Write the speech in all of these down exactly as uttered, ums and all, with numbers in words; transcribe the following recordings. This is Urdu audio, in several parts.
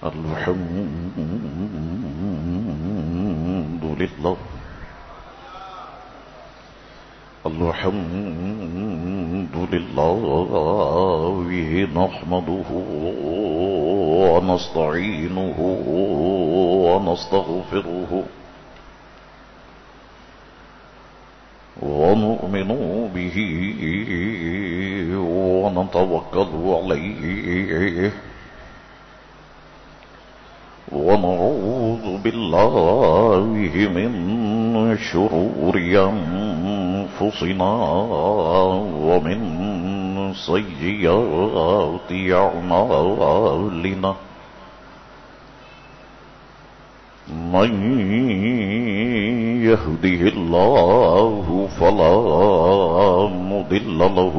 الحمد لله الحمد لله نحمده ونستعينه ونستغفره ونؤمن به ونتوكل عليه ونعوذ بالله من شرور أنفسنا ومن سيئات أعمالنا من يهده الله فلا مضل له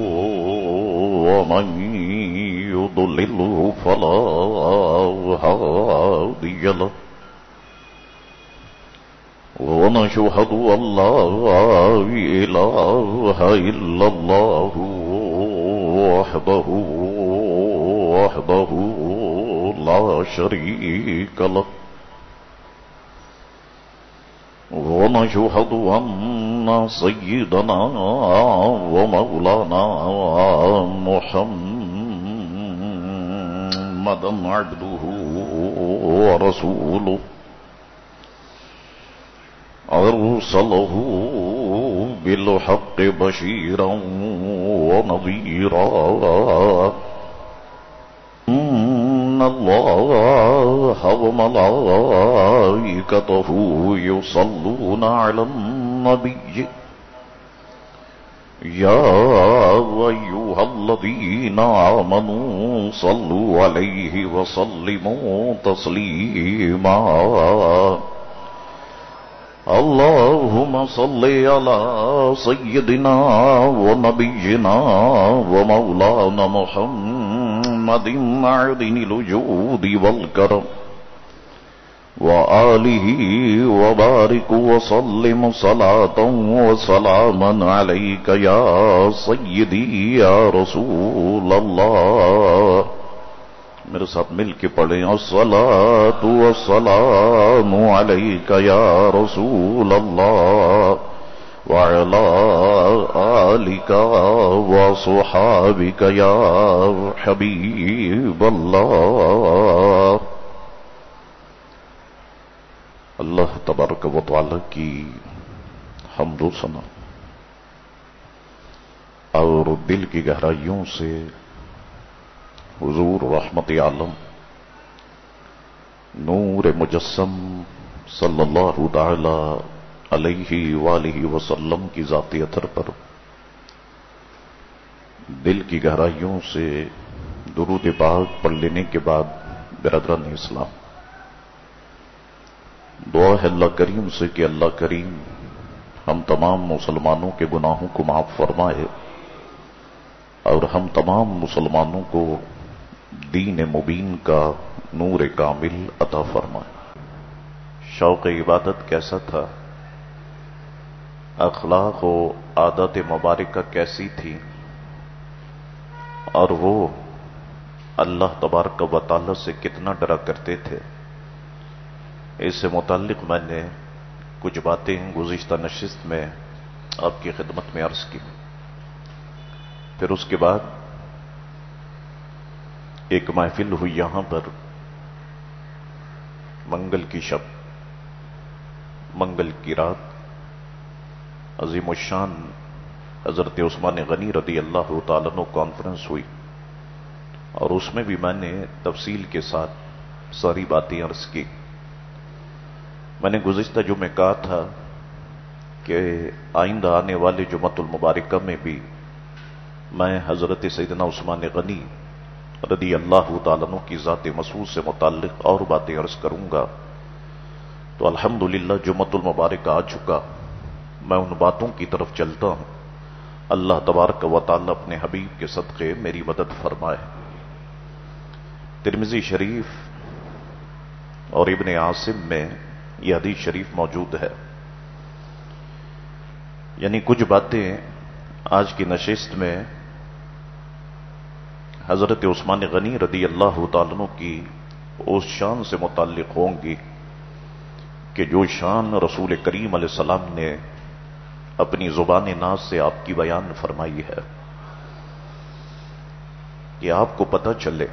ومن يضلله فلا هادي له ونشهد أن لا إله إلا الله وحده وحده لا شريك له ونشهد أن سيدنا ومولانا محمدا عبده ورسوله أرسله بالحق بشيرا ونذيرا إن الله وملائكته يصلون على النبي يا أيها الذين آمنوا صلوا عليه وسلموا تسليما اللهم صل على سيدنا ونبينا ومولانا محمد معدن الوجود والكرم وآله وبارك وسلم صلاة وسلاما عليك يا سيدي يا رسول الله. میرے ساتھ مل کے پڑھیں الصلاۃ والسلام علیک یا رسول اللہ وعلی آلک وصحابک یا حبیب اللہ. اللہ تبارک و تعالی کی حمد و ثنا اور دل کی گہرائیوں سے حضور رحمت عالم نور مجسم صلی اللہ تعالی علیہ وآلہ وسلم کی ذاتی اثر پر دل کی گہرائیوں سے درود پاک پڑھ لینے کے بعد برادران اسلام، دعا ہے اللہ کریم سے کہ اللہ کریم ہم تمام مسلمانوں کے گناہوں کو معاف فرمائے اور ہم تمام مسلمانوں کو دین مبین کا نور کامل عطا فرمائے. شوق عبادت کیسا تھا، اخلاق و عادت مبارکہ کیسی تھی، اور وہ اللہ تبارک و تعالی سے کتنا ڈرا کرتے تھے، اس سے متعلق میں نے کچھ باتیں گزشتہ نشست میں آپ کی خدمت میں عرض کی. پھر اس کے بعد ایک محفل ہوئی یہاں پر منگل کی شب، منگل کی رات عظیم الشان حضرت عثمان غنی رضی اللہ تعالیٰ عنہ کانفرنس ہوئی، اور اس میں بھی میں نے تفصیل کے ساتھ ساری باتیں عرض کی. میں نے گزشتہ جو میں کہا تھا کہ آئندہ آنے والے جمعۃ المبارکہ میں بھی میں حضرت سیدنا عثمان غنی رضی اللہ تعالیٰ عنہ کی ذات مسعود سے متعلق اور باتیں عرض کروں گا. تو الحمدللہ جمعۃ المبارکہ آ چکا، میں ان باتوں کی طرف چلتا ہوں. اللہ تبارک و تعالیٰ اپنے حبیب کے صدقے میری مدد فرمائے. ترمذی شریف اور ابن عاصم میں یہ حدیث شریف موجود ہے. یعنی کچھ باتیں آج کی نشست میں حضرت عثمان غنی رضی اللہ تعالیٰ عنہ کی اس شان سے متعلق ہوں گی کہ جو شان رسول کریم علیہ السلام نے اپنی زبان ناز سے آپ کی بیان فرمائی ہے، کہ آپ کو پتہ چلے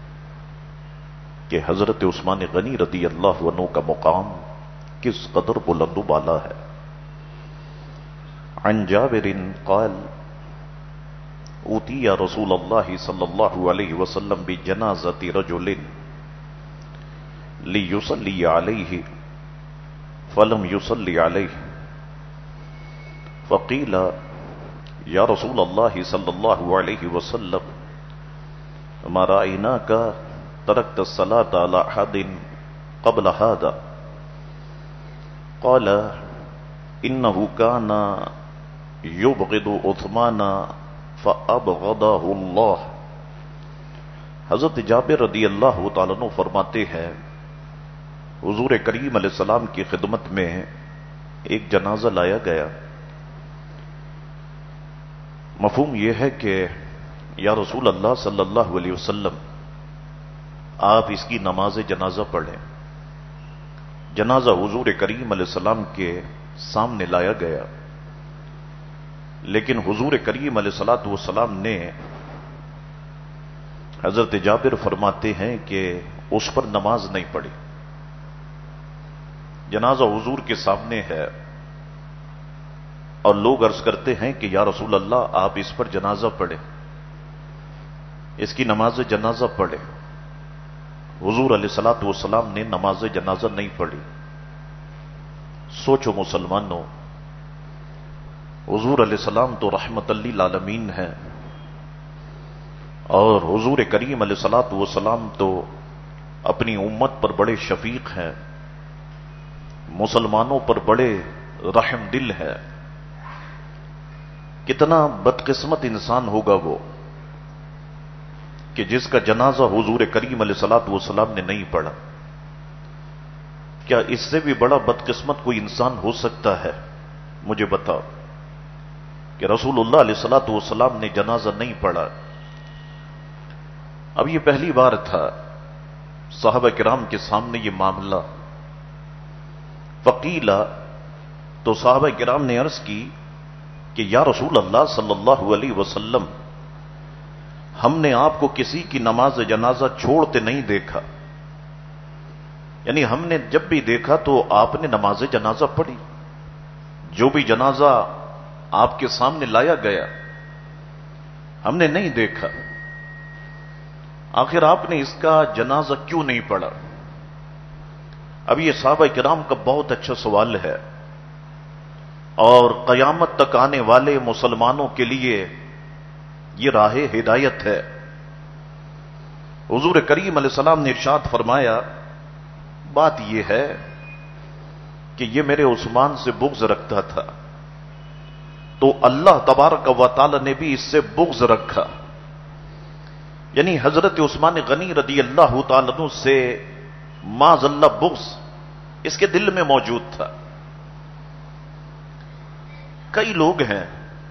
کہ حضرت عثمان غنی رضی اللہ عنہ کا مقام کس قدر بلند و بالا ہے۔ عن جابر قال اوتی رسول اللہ صلی اللہ علیہ وسلم بجنازۃ رجل لیصلی علیہ فلم یصلی علیہ فقیل یا رسول اللہ صلی اللہ علیہ وسلم ما رأیناک ترکت الصلاة على احد قبل هذا قال انه كان يبغض عثمان فابغضه اللہ۔ حضرت جابر رضی اللہ تعالیٰ عنہ فرماتے ہیں حضور کریم علیہ السلام کی خدمت میں ایک جنازہ لایا گیا، مفہوم یہ ہے کہ یا رسول اللہ صلی اللہ علیہ وسلم آپ اس کی نماز جنازہ پڑھیں۔ جنازہ حضور کریم علیہ السلام کے سامنے لایا گیا، لیکن حضور کریم علیہ الصلوۃ والسلام نے، حضرت جابر فرماتے ہیں کہ اس پر نماز نہیں پڑھی۔ جنازہ حضور کے سامنے ہے اور لوگ عرض کرتے ہیں کہ یا رسول اللہ آپ اس پر جنازہ پڑھیں، اس کی نماز جنازہ پڑھیں۔ حضور علیہ الصلوۃ والسلام نے نماز جنازہ نہیں پڑھی۔ سوچو مسلمانوں، حضور علیہ السلام تو رحمت للعالمین ہیں، اور حضور کریم علیہ الصلوۃ والسلام تو اپنی امت پر بڑے شفیق ہیں، مسلمانوں پر بڑے رحم دل ہے۔ کتنا بدقسمت انسان ہوگا وہ کہ جس کا جنازہ حضور کریم علیہ الصلوۃ والسلام نے نہیں پڑھا۔ کیا اس سے بھی بڑا بدقسمت کوئی انسان ہو سکتا ہے؟ مجھے بتاؤ کہ رسول اللہ علیہ الصلوۃ والسلام نے جنازہ نہیں پڑھا۔ اب یہ پہلی بار تھا صحابہ کرام کے سامنے یہ معاملہ۔ فقیلا، تو صحابہ کرام نے عرض کی کہ یا رسول اللہ صلی اللہ علیہ وسلم ہم نے آپ کو کسی کی نماز جنازہ چھوڑتے نہیں دیکھا، یعنی ہم نے جب بھی دیکھا تو آپ نے نماز جنازہ پڑھی، جو بھی جنازہ آپ کے سامنے لایا گیا ہم نے نہیں دیکھا، آخر آپ نے اس کا جنازہ کیوں نہیں پڑھا؟ اب یہ صحابہ کرام کا بہت اچھا سوال ہے، اور قیامت تک آنے والے مسلمانوں کے لیے یہ راہ ہدایت ہے۔ حضور کریم علیہ السلام نے ارشاد فرمایا بات یہ ہے کہ یہ میرے عثمان سے بغض رکھتا تھا، تو اللہ تبارک و تعالی نے بھی اس سے بغض رکھا، یعنی حضرت عثمان غنی رضی اللہ تعالیٰ عنہ سے معاذ اللہ بغض اس کے دل میں موجود تھا۔ کئی لوگ ہیں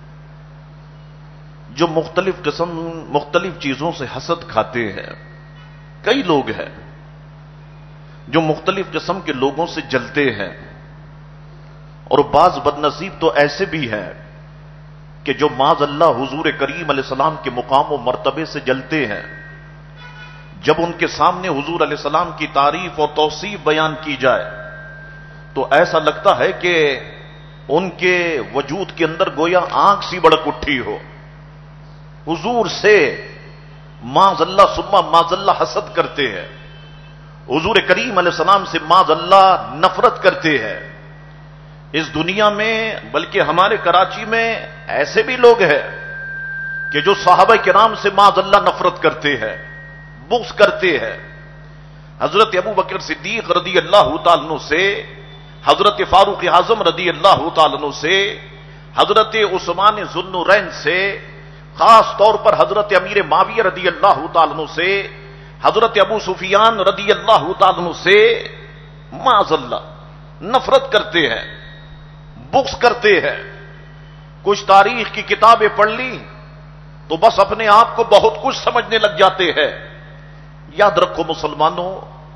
جو مختلف قسم مختلف چیزوں سے حسد کھاتے ہیں، کئی لوگ ہیں جو مختلف قسم کے لوگوں سے جلتے ہیں، اور بعض بدنصیب تو ایسے بھی ہیں کہ جو معاذ اللہ حضور کریم علیہ السلام کے مقام و مرتبے سے جلتے ہیں۔ جب ان کے سامنے حضور علیہ السلام کی تعریف اور توصیف بیان کی جائے تو ایسا لگتا ہے کہ ان کے وجود کے اندر گویا آنکھ سی بڑک اٹھی ہو، حضور سے معاذ اللہ ثم معاذ اللہ حسد کرتے ہیں، حضور کریم علیہ السلام سے معاذ اللہ نفرت کرتے ہیں۔ اس دنیا میں بلکہ ہمارے کراچی میں ایسے بھی لوگ ہیں کہ جو صحابہ کرام سے معاذ اللہ نفرت کرتے ہیں، بغض کرتے ہیں۔ حضرت ابو بکر صدیق رضی اللہ تعالیٰ عنہ سے، حضرت فاروق اعظم رضی اللہ تعالیٰ عنہ سے، حضرت عثمان ذو النورین سے، خاص طور پر حضرت امیر معاویہ رضی اللہ تعالیٰ عنہ سے، حضرت ابو سفیان رضی اللہ تعالیٰ عنہ سے معاذ اللہ نفرت کرتے ہیں، بغض کرتے ہیں۔ کچھ تاریخ کی کتابیں پڑھ لی تو بس اپنے آپ کو بہت کچھ سمجھنے لگ جاتے ہیں۔ یاد رکھو مسلمانوں،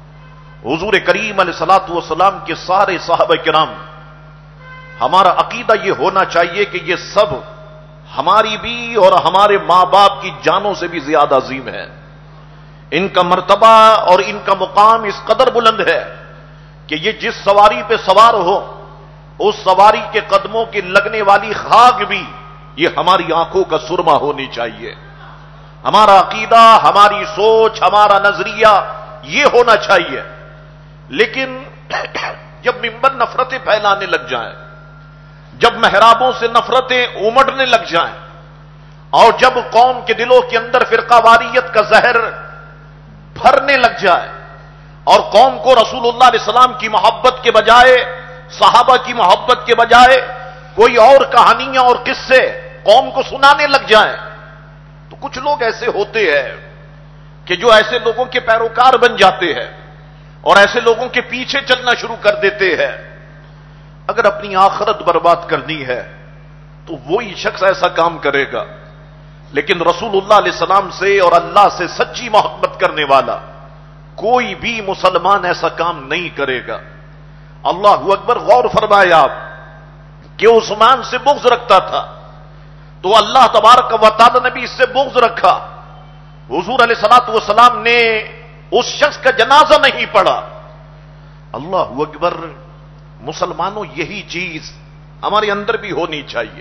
حضور کریم علیہ الصلوۃ والسلام کے سارے صحابہ کرام، ہمارا عقیدہ یہ ہونا چاہیے کہ یہ سب ہماری بھی اور ہمارے ماں باپ کی جانوں سے بھی زیادہ عظیم ہے. ان کا مرتبہ اور ان کا مقام اس قدر بلند ہے کہ یہ جس سواری پہ سوار ہو اس سواری کے قدموں کی لگنے والی خاک بھی یہ ہماری آنکھوں کا سرما ہونی چاہیے. ہمارا عقیدہ، ہماری سوچ، ہمارا نظریہ یہ ہونا چاہیے. لیکن جب ممبر نفرتیں پھیلانے لگ جائیں، جب محرابوں سے نفرتیں امڑنے لگ جائیں، اور جب قوم کے دلوں کے اندر فرقہ واریت کا زہر بھرنے لگ جائے اور قوم کو رسول اللہ علیہ السلام کی محبت کے بجائے، صحابہ کی محبت کے بجائے کوئی اور کہانیاں اور قصے قوم کو سنانے لگ جائیں، تو کچھ لوگ ایسے ہوتے ہیں کہ جو ایسے لوگوں کے پیروکار بن جاتے ہیں اور ایسے لوگوں کے پیچھے چلنا شروع کر دیتے ہیں. اگر اپنی آخرت برباد کرنی ہے تو وہی شخص ایسا کام کرے گا، لیکن رسول اللہ علیہ السلام سے اور اللہ سے سچی محبت کرنے والا کوئی بھی مسلمان ایسا کام نہیں کرے گا. اللہ اکبر. غور فرمائے آپ کہ عثمان سے بغض رکھتا تھا تو اللہ تبارک و تعالی نے بھی اس سے بغض رکھا. حضور علیہ الصلوۃ والسلام نے اس شخص کا جنازہ نہیں پڑھا. اللہ اکبر. مسلمانوں یہی چیز ہمارے اندر بھی ہونی چاہیے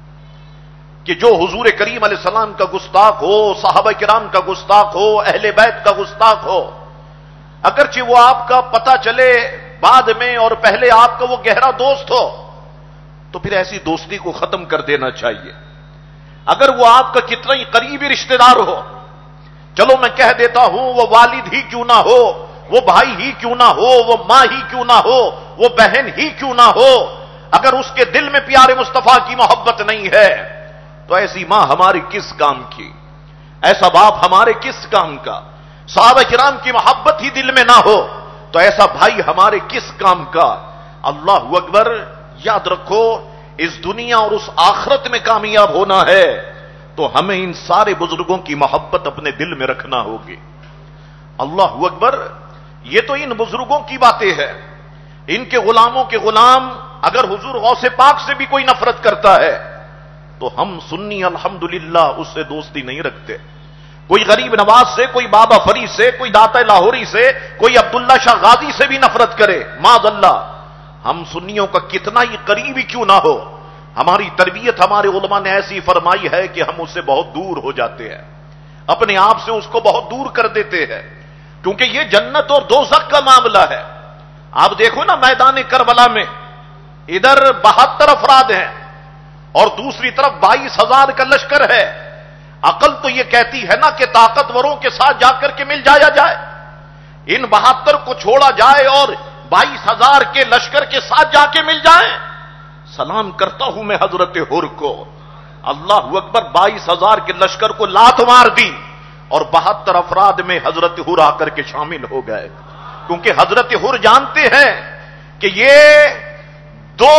کہ جو حضور کریم علیہ السلام کا گستاخ ہو، صحابہ کرام کا گستاخ ہو، اہل بیت کا گستاخ ہو، اگرچہ وہ آپ کا پتہ چلے بعد میں اور پہلے آپ کا وہ گہرا دوست ہو، تو پھر ایسی دوستی کو ختم کر دینا چاہیے. اگر وہ آپ کا کتنا ہی قریبی رشتہ دار ہو، چلو میں کہہ دیتا ہوں وہ والد ہی کیوں نہ ہو، وہ بھائی ہی کیوں نہ ہو، وہ ماں ہی کیوں نہ ہو، وہ بہن ہی کیوں نہ ہو، اگر اس کے دل میں پیارے مصطفیٰ کی محبت نہیں ہے تو ایسی ماں ہماری کس کام کی، ایسا باپ ہمارے کس کام کا. صحابہ کرام کی محبت ہی دل میں نہ ہو تو ایسا بھائی ہمارے کس کام کا. اللہ اکبر. یاد رکھو اس دنیا اور اس آخرت میں کامیاب ہونا ہے تو ہمیں ان سارے بزرگوں کی محبت اپنے دل میں رکھنا ہوگی. اللہ اکبر. یہ تو ان بزرگوں کی باتیں ہیں. ان کے غلاموں کے غلام اگر حضور غوث پاک سے بھی کوئی نفرت کرتا ہے تو ہم سنی الحمدللہ اس سے دوستی نہیں رکھتے. کوئی غریب نواز سے، کوئی بابا فرید سے، کوئی داتا لاہوری سے، کوئی عبداللہ شاہ غازی سے بھی نفرت کرے، معاذ اللہ، ہم سنیوں کا کتنا ہی قریبی کیوں نہ ہو، ہماری تربیت ہمارے علماء نے ایسی فرمائی ہے کہ ہم اس سے بہت دور ہو جاتے ہیں، اپنے آپ سے اس کو بہت دور کر دیتے ہیں، کیونکہ یہ جنت اور دوزخ کا معاملہ ہے. آپ دیکھو نا میدان کربلا میں ادھر بہتر افراد ہیں اور دوسری طرف بائیس ہزار کا لشکر ہے. عقل تو یہ کہتی ہے نا کہ طاقتوروں کے ساتھ جا کر کے مل جایا جائے، ان بہتر کو چھوڑا جائے اور بائیس ہزار کے لشکر کے ساتھ جا کے مل جائیں. سلام کرتا ہوں میں حضرت حر کو. اللہ اکبر. بائیس ہزار کے لشکر کو لات مار دی اور بہتر افراد میں حضرت حر آ کر کے شامل ہو گئے، کیونکہ حضرت حر جانتے ہیں کہ یہ دو،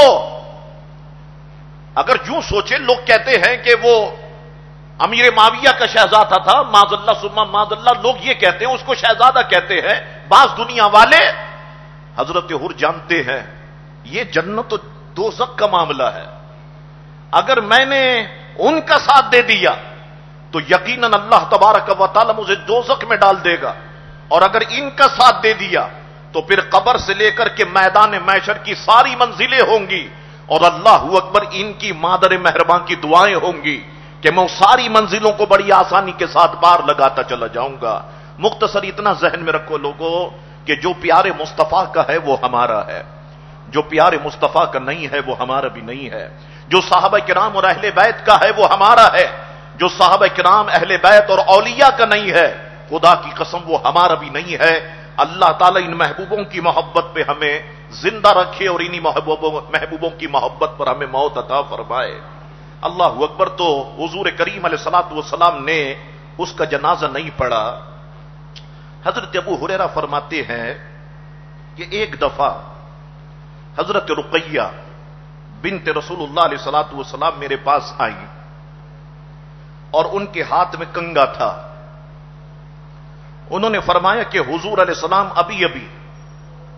اگر یوں سوچے، لوگ کہتے ہیں کہ وہ امیر معاویہ کا شہزادہ تھا، معاذ اللہ ثم معاذ اللہ، لوگ یہ کہتے ہیں اس کو شہزادہ کہتے ہیں بعض دنیا والے. حضرت حر جانتے ہیں یہ جنت و دوزخ کا معاملہ ہے. اگر میں نے ان کا ساتھ دے دیا تو یقیناً اللہ تبارک و تعالی مجھے دوزخ میں ڈال دے گا، اور اگر ان کا ساتھ دے دیا تو پھر قبر سے لے کر کے میدان محشر کی ساری منزلیں ہوں گی، اور اللہ اکبر ان کی مادر مہربان کی دعائیں ہوں گی کہ میں ساری منزلوں کو بڑی آسانی کے ساتھ پار لگاتا چلا جاؤں گا. مختصر اتنا ذہن میں رکھو لوگوں کہ جو پیارے مصطفیٰ کا ہے وہ ہمارا ہے، جو پیارے مصطفیٰ کا نہیں ہے وہ ہمارا بھی نہیں ہے. جو صحابہ کرام اور اہل بیت کا ہے وہ ہمارا ہے، جو صحابہ کرام اہل بیت اور اولیاء کا نہیں ہے خدا کی قسم وہ ہمارا بھی نہیں ہے. اللہ تعالیٰ ان محبوبوں کی محبت پہ ہمیں زندہ رکھے اور انہی محبوبوں محبوبوں کی محبت پر ہمیں موت عطا فرمائے. اللہ اکبر. تو حضور کریم علیہ الصلوۃ والسلام نے اس کا جنازہ نہیں پڑھا. حضرت ابو ہریرہ فرماتے ہیں کہ ایک دفعہ حضرت رقیہ بنت رسول اللہ علیہ الصلوۃ والسلام میرے پاس آئی اور ان کے ہاتھ میں کنگا تھا. انہوں نے فرمایا کہ حضور علیہ السلام ابھی ابھی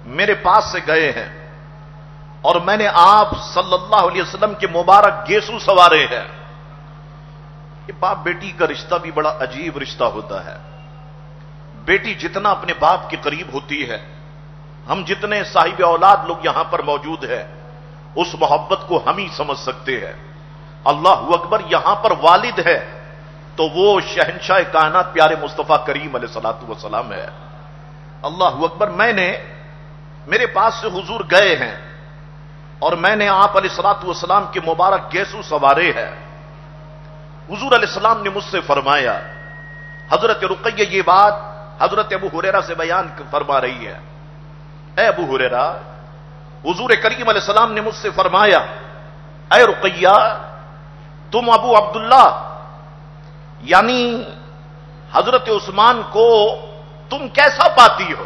میرے پاس سے گئے ہیں اور میں نے آپ صلی اللہ علیہ وسلم کے مبارک گیسو سوارے ہیں. یہ باپ بیٹی کا رشتہ بھی بڑا عجیب رشتہ ہوتا ہے. بیٹی جتنا اپنے باپ کے قریب ہوتی ہے، ہم جتنے صاحب اولاد لوگ یہاں پر موجود ہیں اس محبت کو ہم ہی سمجھ سکتے ہیں. اللہ اکبر، یہاں پر والد ہے تو وہ شہنشاہ کائنات پیارے مصطفیٰ کریم علیہ الصلوۃ والسلام ہے. اللہ اکبر. میں نے میرے پاس سے حضور گئے ہیں اور میں نے آپ علیہ الصلوۃ والسلام کے مبارک گیسو سوارے ہیں. حضور علیہ السلام نے مجھ سے فرمایا، حضرت رقیہ یہ بات حضرت ابو ہریرہ سے بیان فرما رہی ہے، اے ابو ہریرہ، حضور کریم علیہ السلام نے مجھ سے فرمایا، اے رقیہ تم ابو عبداللہ یعنی حضرت عثمان کو تم کیسا پاتی ہو؟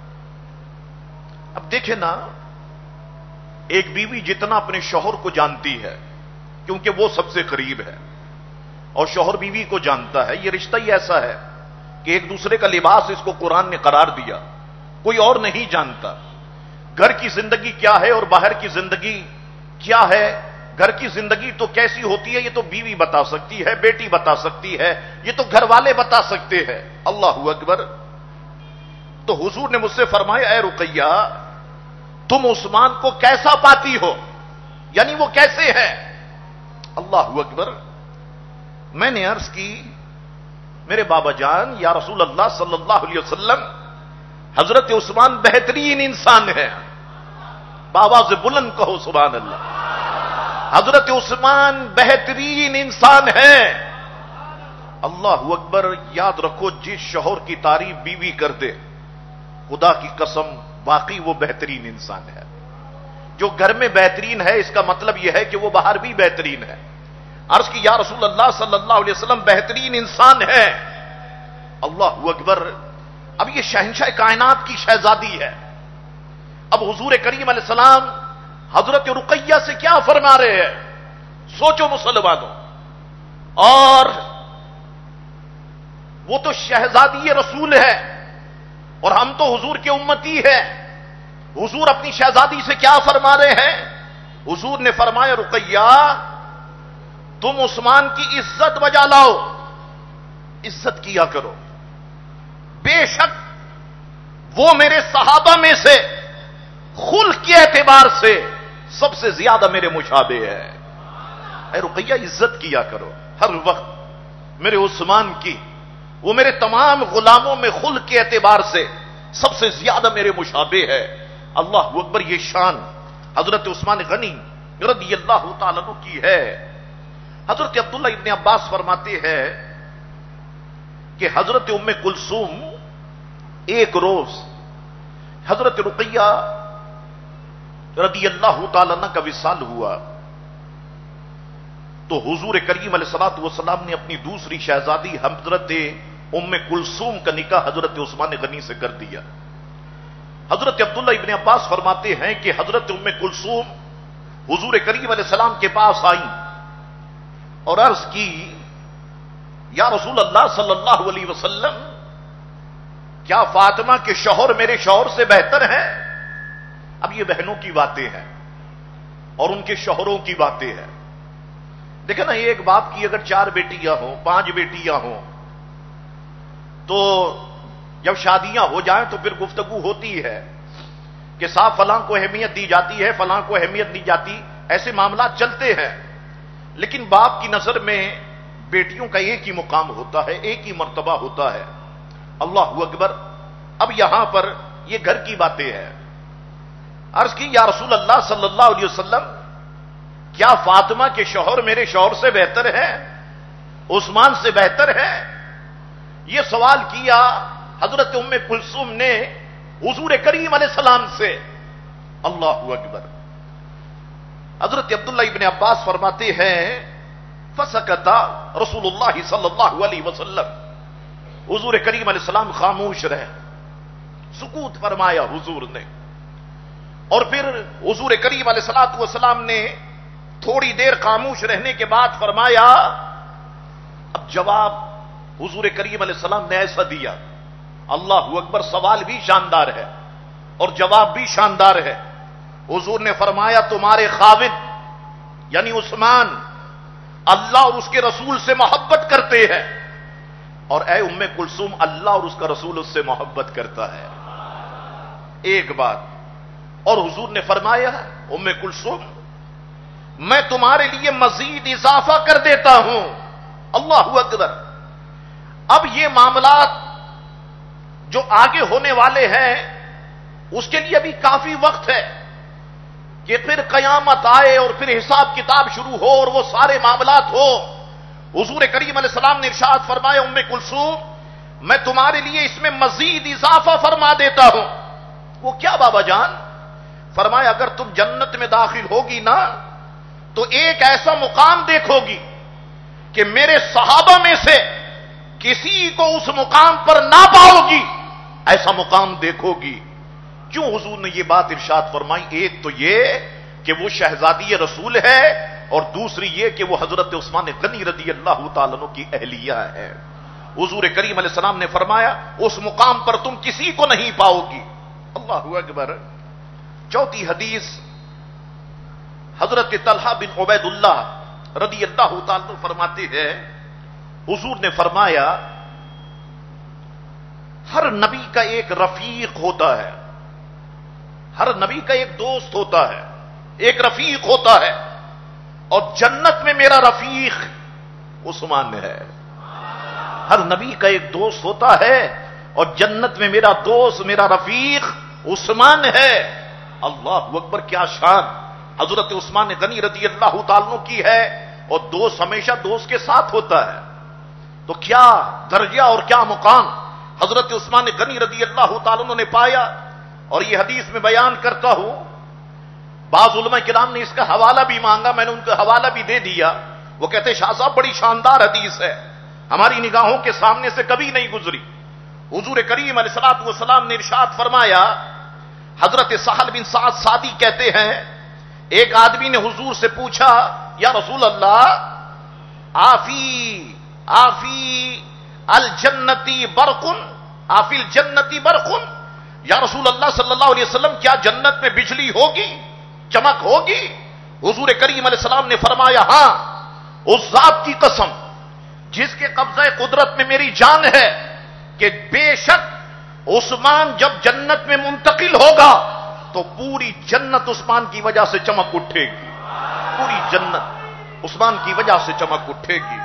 اب دیکھیں نا، ایک بیوی جتنا اپنے شوہر کو جانتی ہے کیونکہ وہ سب سے قریب ہے اور شوہر بیوی کو جانتا ہے، یہ رشتہ ہی ایسا ہے کہ ایک دوسرے کا لباس اس کو قرآن نے قرار دیا، کوئی اور نہیں جانتا. گھر کی زندگی کیا ہے اور باہر کی زندگی کیا ہے، گھر کی زندگی تو کیسی ہوتی ہے یہ تو بیوی بتا سکتی ہے، بیٹی بتا سکتی ہے، یہ تو گھر والے بتا سکتے ہیں. اللہ اکبر. تو حضور نے مجھ سے فرمایا، اے رقیہ تم عثمان کو کیسا پاتی ہو، یعنی وہ کیسے ہے؟ اللہ اکبر. میں نے عرض کی، میرے بابا جان یا رسول اللہ صلی اللہ علیہ وسلم، حضرت عثمان بہترین انسان ہے. بابا سے بلند کہو سبحان اللہ. حضرت عثمان بہترین انسان ہے. اللہ اکبر. یاد رکھو، جس شوہر کی تعریف بیوی کر دے، خدا کی قسم واقعی وہ بہترین انسان ہے. جو گھر میں بہترین ہے اس کا مطلب یہ ہے کہ وہ باہر بھی بہترین ہے. عرض کی، یا رسول اللہ صلی اللہ علیہ وسلم بہترین انسان ہے. اللہ اکبر. اب یہ شہنشاہ کائنات کی شہزادی ہے. اب حضور کریم علیہ السلام حضرت رقیہ سے کیا فرما رہے ہیں؟ سوچو مسلمانوں. اور وہ تو شہزادی رسول ہے اور ہم تو حضور کے امتی ہیں. حضور اپنی شہزادی سے کیا فرما رہے ہیں؟ حضور نے فرمایا، رقیہ تم عثمان کی عزت بجا لاؤ، عزت کیا کرو. بے شک وہ میرے صحابہ میں سے خلق کے اعتبار سے سب سے زیادہ میرے مشابہ ہے. اے رقیہ عزت کیا کرو ہر وقت میرے عثمان کی. وہ میرے تمام غلاموں میں خلق کے اعتبار سے سب سے زیادہ میرے مشابہ ہے. اللہ اکبر. یہ شان حضرت عثمان غنی رضی اللہ تعالیٰ عنہ کی ہے. حضرت عبداللہ ابن عباس فرماتے ہیں کہ حضرت ام کلثوم ایک روز حضرت رقیہ رضی اللہ تعالیٰ عنہ کا وصال ہوا تو حضور کریم علیہ الصلوۃ والسلام نے اپنی دوسری شہزادی حضرت ام کلثوم کا نکاح حضرت عثمان غنی سے کر دیا. حضرت عبداللہ ابن عباس فرماتے ہیں کہ حضرت ام کلثوم حضور کریم علیہ السلام کے پاس آئیں اور عرض کی، یا رسول اللہ صلی اللہ علیہ وسلم کیا فاطمہ کے شوہر میرے شوہر سے بہتر ہیں؟ اب یہ بہنوں کی باتیں ہیں اور ان کے شوہروں کی باتیں ہیں. دیکھیں نا، ایک باپ کی اگر چار بیٹیاں ہوں، پانچ بیٹیاں ہوں تو جب شادیاں ہو جائیں تو پھر گفتگو ہوتی ہے کہ صاحب فلاں کو اہمیت دی جاتی ہے، فلاں کو اہمیت دی جاتی، ایسے معاملات چلتے ہیں. لیکن باپ کی نظر میں بیٹیوں کا ایک ہی مقام ہوتا ہے، ایک ہی مرتبہ ہوتا ہے. اللہ اکبر. اب یہاں پر یہ گھر کی باتیں ہیں. عرض کی، یا رسول اللہ صلی اللہ علیہ وسلم کیا فاطمہ کے شوہر میرے شوہر سے بہتر ہے، عثمان سے بہتر ہے؟ یہ سوال کیا حضرت ام کلثوم نے حضور کریم علیہ السلام سے. اللہ اکبر. حضرت عبداللہ ابن عباس فرماتے ہیں، فسکت رسول اللہ صلی اللہ علیہ وسلم، حضور کریم علیہ السلام خاموش رہے، سکوت فرمایا حضور نے. اور پھر حضور کریم علیہ الصلوۃ والسلام نے تھوڑی دیر خاموش رہنے کے بعد فرمایا. اب جواب حضور کریم علیہ السلام نے ایسا دیا. اللہ اکبر. سوال بھی شاندار ہے. اور جواب بھی شاندار ہے. حضور نے فرمایا تمہارے خاوند یعنی عثمان اللہ اور اس کے رسول سے محبت کرتے ہیں اور اے ام کلثوم اللہ اور اس کا رسول اس سے محبت کرتا ہے. ایک بات اور حضور نے فرمایا ام کلثوم میں تمہارے لیے مزید اضافہ کر دیتا ہوں. اللہ اکبر. اب یہ معاملات جو آگے ہونے والے ہیں اس کے لیے بھی کافی وقت ہے کہ پھر قیامت آئے اور پھر حساب کتاب شروع ہو اور وہ سارے معاملات ہو. حضور کریم علیہ السلام نے ارشاد فرمایا ام کلثوم میں تمہارے لیے اس میں مزید اضافہ فرما دیتا ہوں. وہ کیا بابا جان؟ فرمایا اگر تم جنت میں داخل ہوگی نا تو ایک ایسا مقام دیکھو گی کہ میرے صحابہ میں سے کسی کو اس مقام پر نہ پاؤ گی. ایسا مقام دیکھو گی. کیوں حضور نے یہ بات ارشاد فرمائی؟ ایک تو یہ کہ وہ شہزادی رسول ہے اور دوسری یہ کہ وہ حضرت عثمان غنی رضی اللہ تعالیٰ عنہ کی اہلیہ ہے. حضور کریم علیہ السلام نے فرمایا اس مقام پر تم کسی کو نہیں پاؤ گی. اللہ اکبر. چوتھی حدیث حضرت طلحہ بن عبید اللہ رضی اللہ تعالیٰ عنہ فرماتے ہیں حضور نے فرمایا ہر نبی کا ایک رفیق ہوتا ہے، ہر نبی کا ایک دوست ہوتا ہے، ایک رفیق ہوتا ہے اور جنت میں میرا رفیق عثمان ہے. ہر نبی کا ایک دوست ہوتا ہے اور جنت میں میرا دوست میرا رفیق عثمان ہے. اللہ اکبر. کیا شان حضرت عثمان غنی رضی اللہ تعالیٰ عنہ کی ہے اور دوست ہمیشہ دوست کے ساتھ ہوتا ہے. تو کیا درجہ اور کیا مقام حضرت عثمان غنی رضی اللہ تعالیٰ عنہ نے پایا. اور یہ حدیث میں بیان کرتا ہوں بعض علماء کرام نے اس کا حوالہ بھی مانگا، میں نے ان کا حوالہ بھی دے دیا. وہ کہتے شاہ صاحب بڑی شاندار حدیث ہے، ہماری نگاہوں کے سامنے سے کبھی نہیں گزری. حضور کریم علیہ الصلوۃ والسلام نے ارشاد فرمایا حضرت سہل بن سعد سعدی کہتے ہیں ایک آدمی نے حضور سے پوچھا یا رسول اللہ آفی آفی الجنتی برقن آفی الجنتی برقن یا رسول اللہ صلی اللہ علیہ وسلم کیا جنت میں بجلی ہوگی، چمک ہوگی؟ حضور کریم علیہ السلام نے فرمایا ہاں اس ذات کی قسم جس کے قبضہ قدرت میں میری جان ہے کہ بے شک عثمان جب جنت میں منتقل ہوگا تو پوری جنت عثمان کی وجہ سے چمک اٹھے گی. پوری جنت عثمان کی وجہ سے چمک اٹھے گی.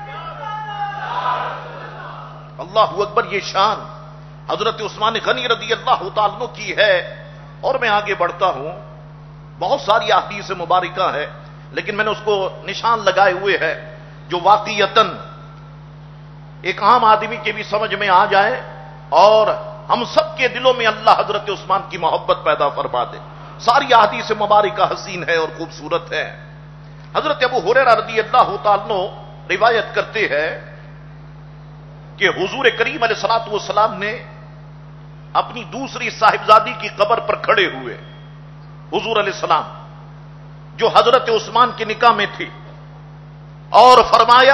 اللہ اکبر. یہ شان حضرت عثمان غنی رضی اللہ تعالیٰ عنہ کی ہے. اور میں آگے بڑھتا ہوں، بہت ساری احادیث مبارکہ ہے لیکن میں نے اس کو نشان لگائے ہوئے ہے جو واقعتاً ایک عام آدمی کے بھی سمجھ میں آ جائے اور ہم سب کے دلوں میں اللہ حضرت عثمان کی محبت پیدا فرما دے. ساری احادیث مبارکہ حسین ہے اور خوبصورت ہے. حضرت ابو ہریرہ رضی اللہ تعالیٰ عنہ روایت کرتے ہیں کہ حضور کریم علیہ الصلوۃ والسلام نے اپنی دوسری صاحبزادی کی قبر پر کھڑے ہوئے حضور علیہ السلام جو حضرت عثمان کے نکاح میں تھی اور فرمایا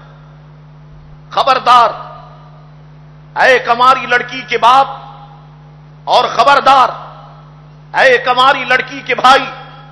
خبردار اے کماری لڑکی کے باپ اور خبردار اے کماری لڑکی کے بھائی،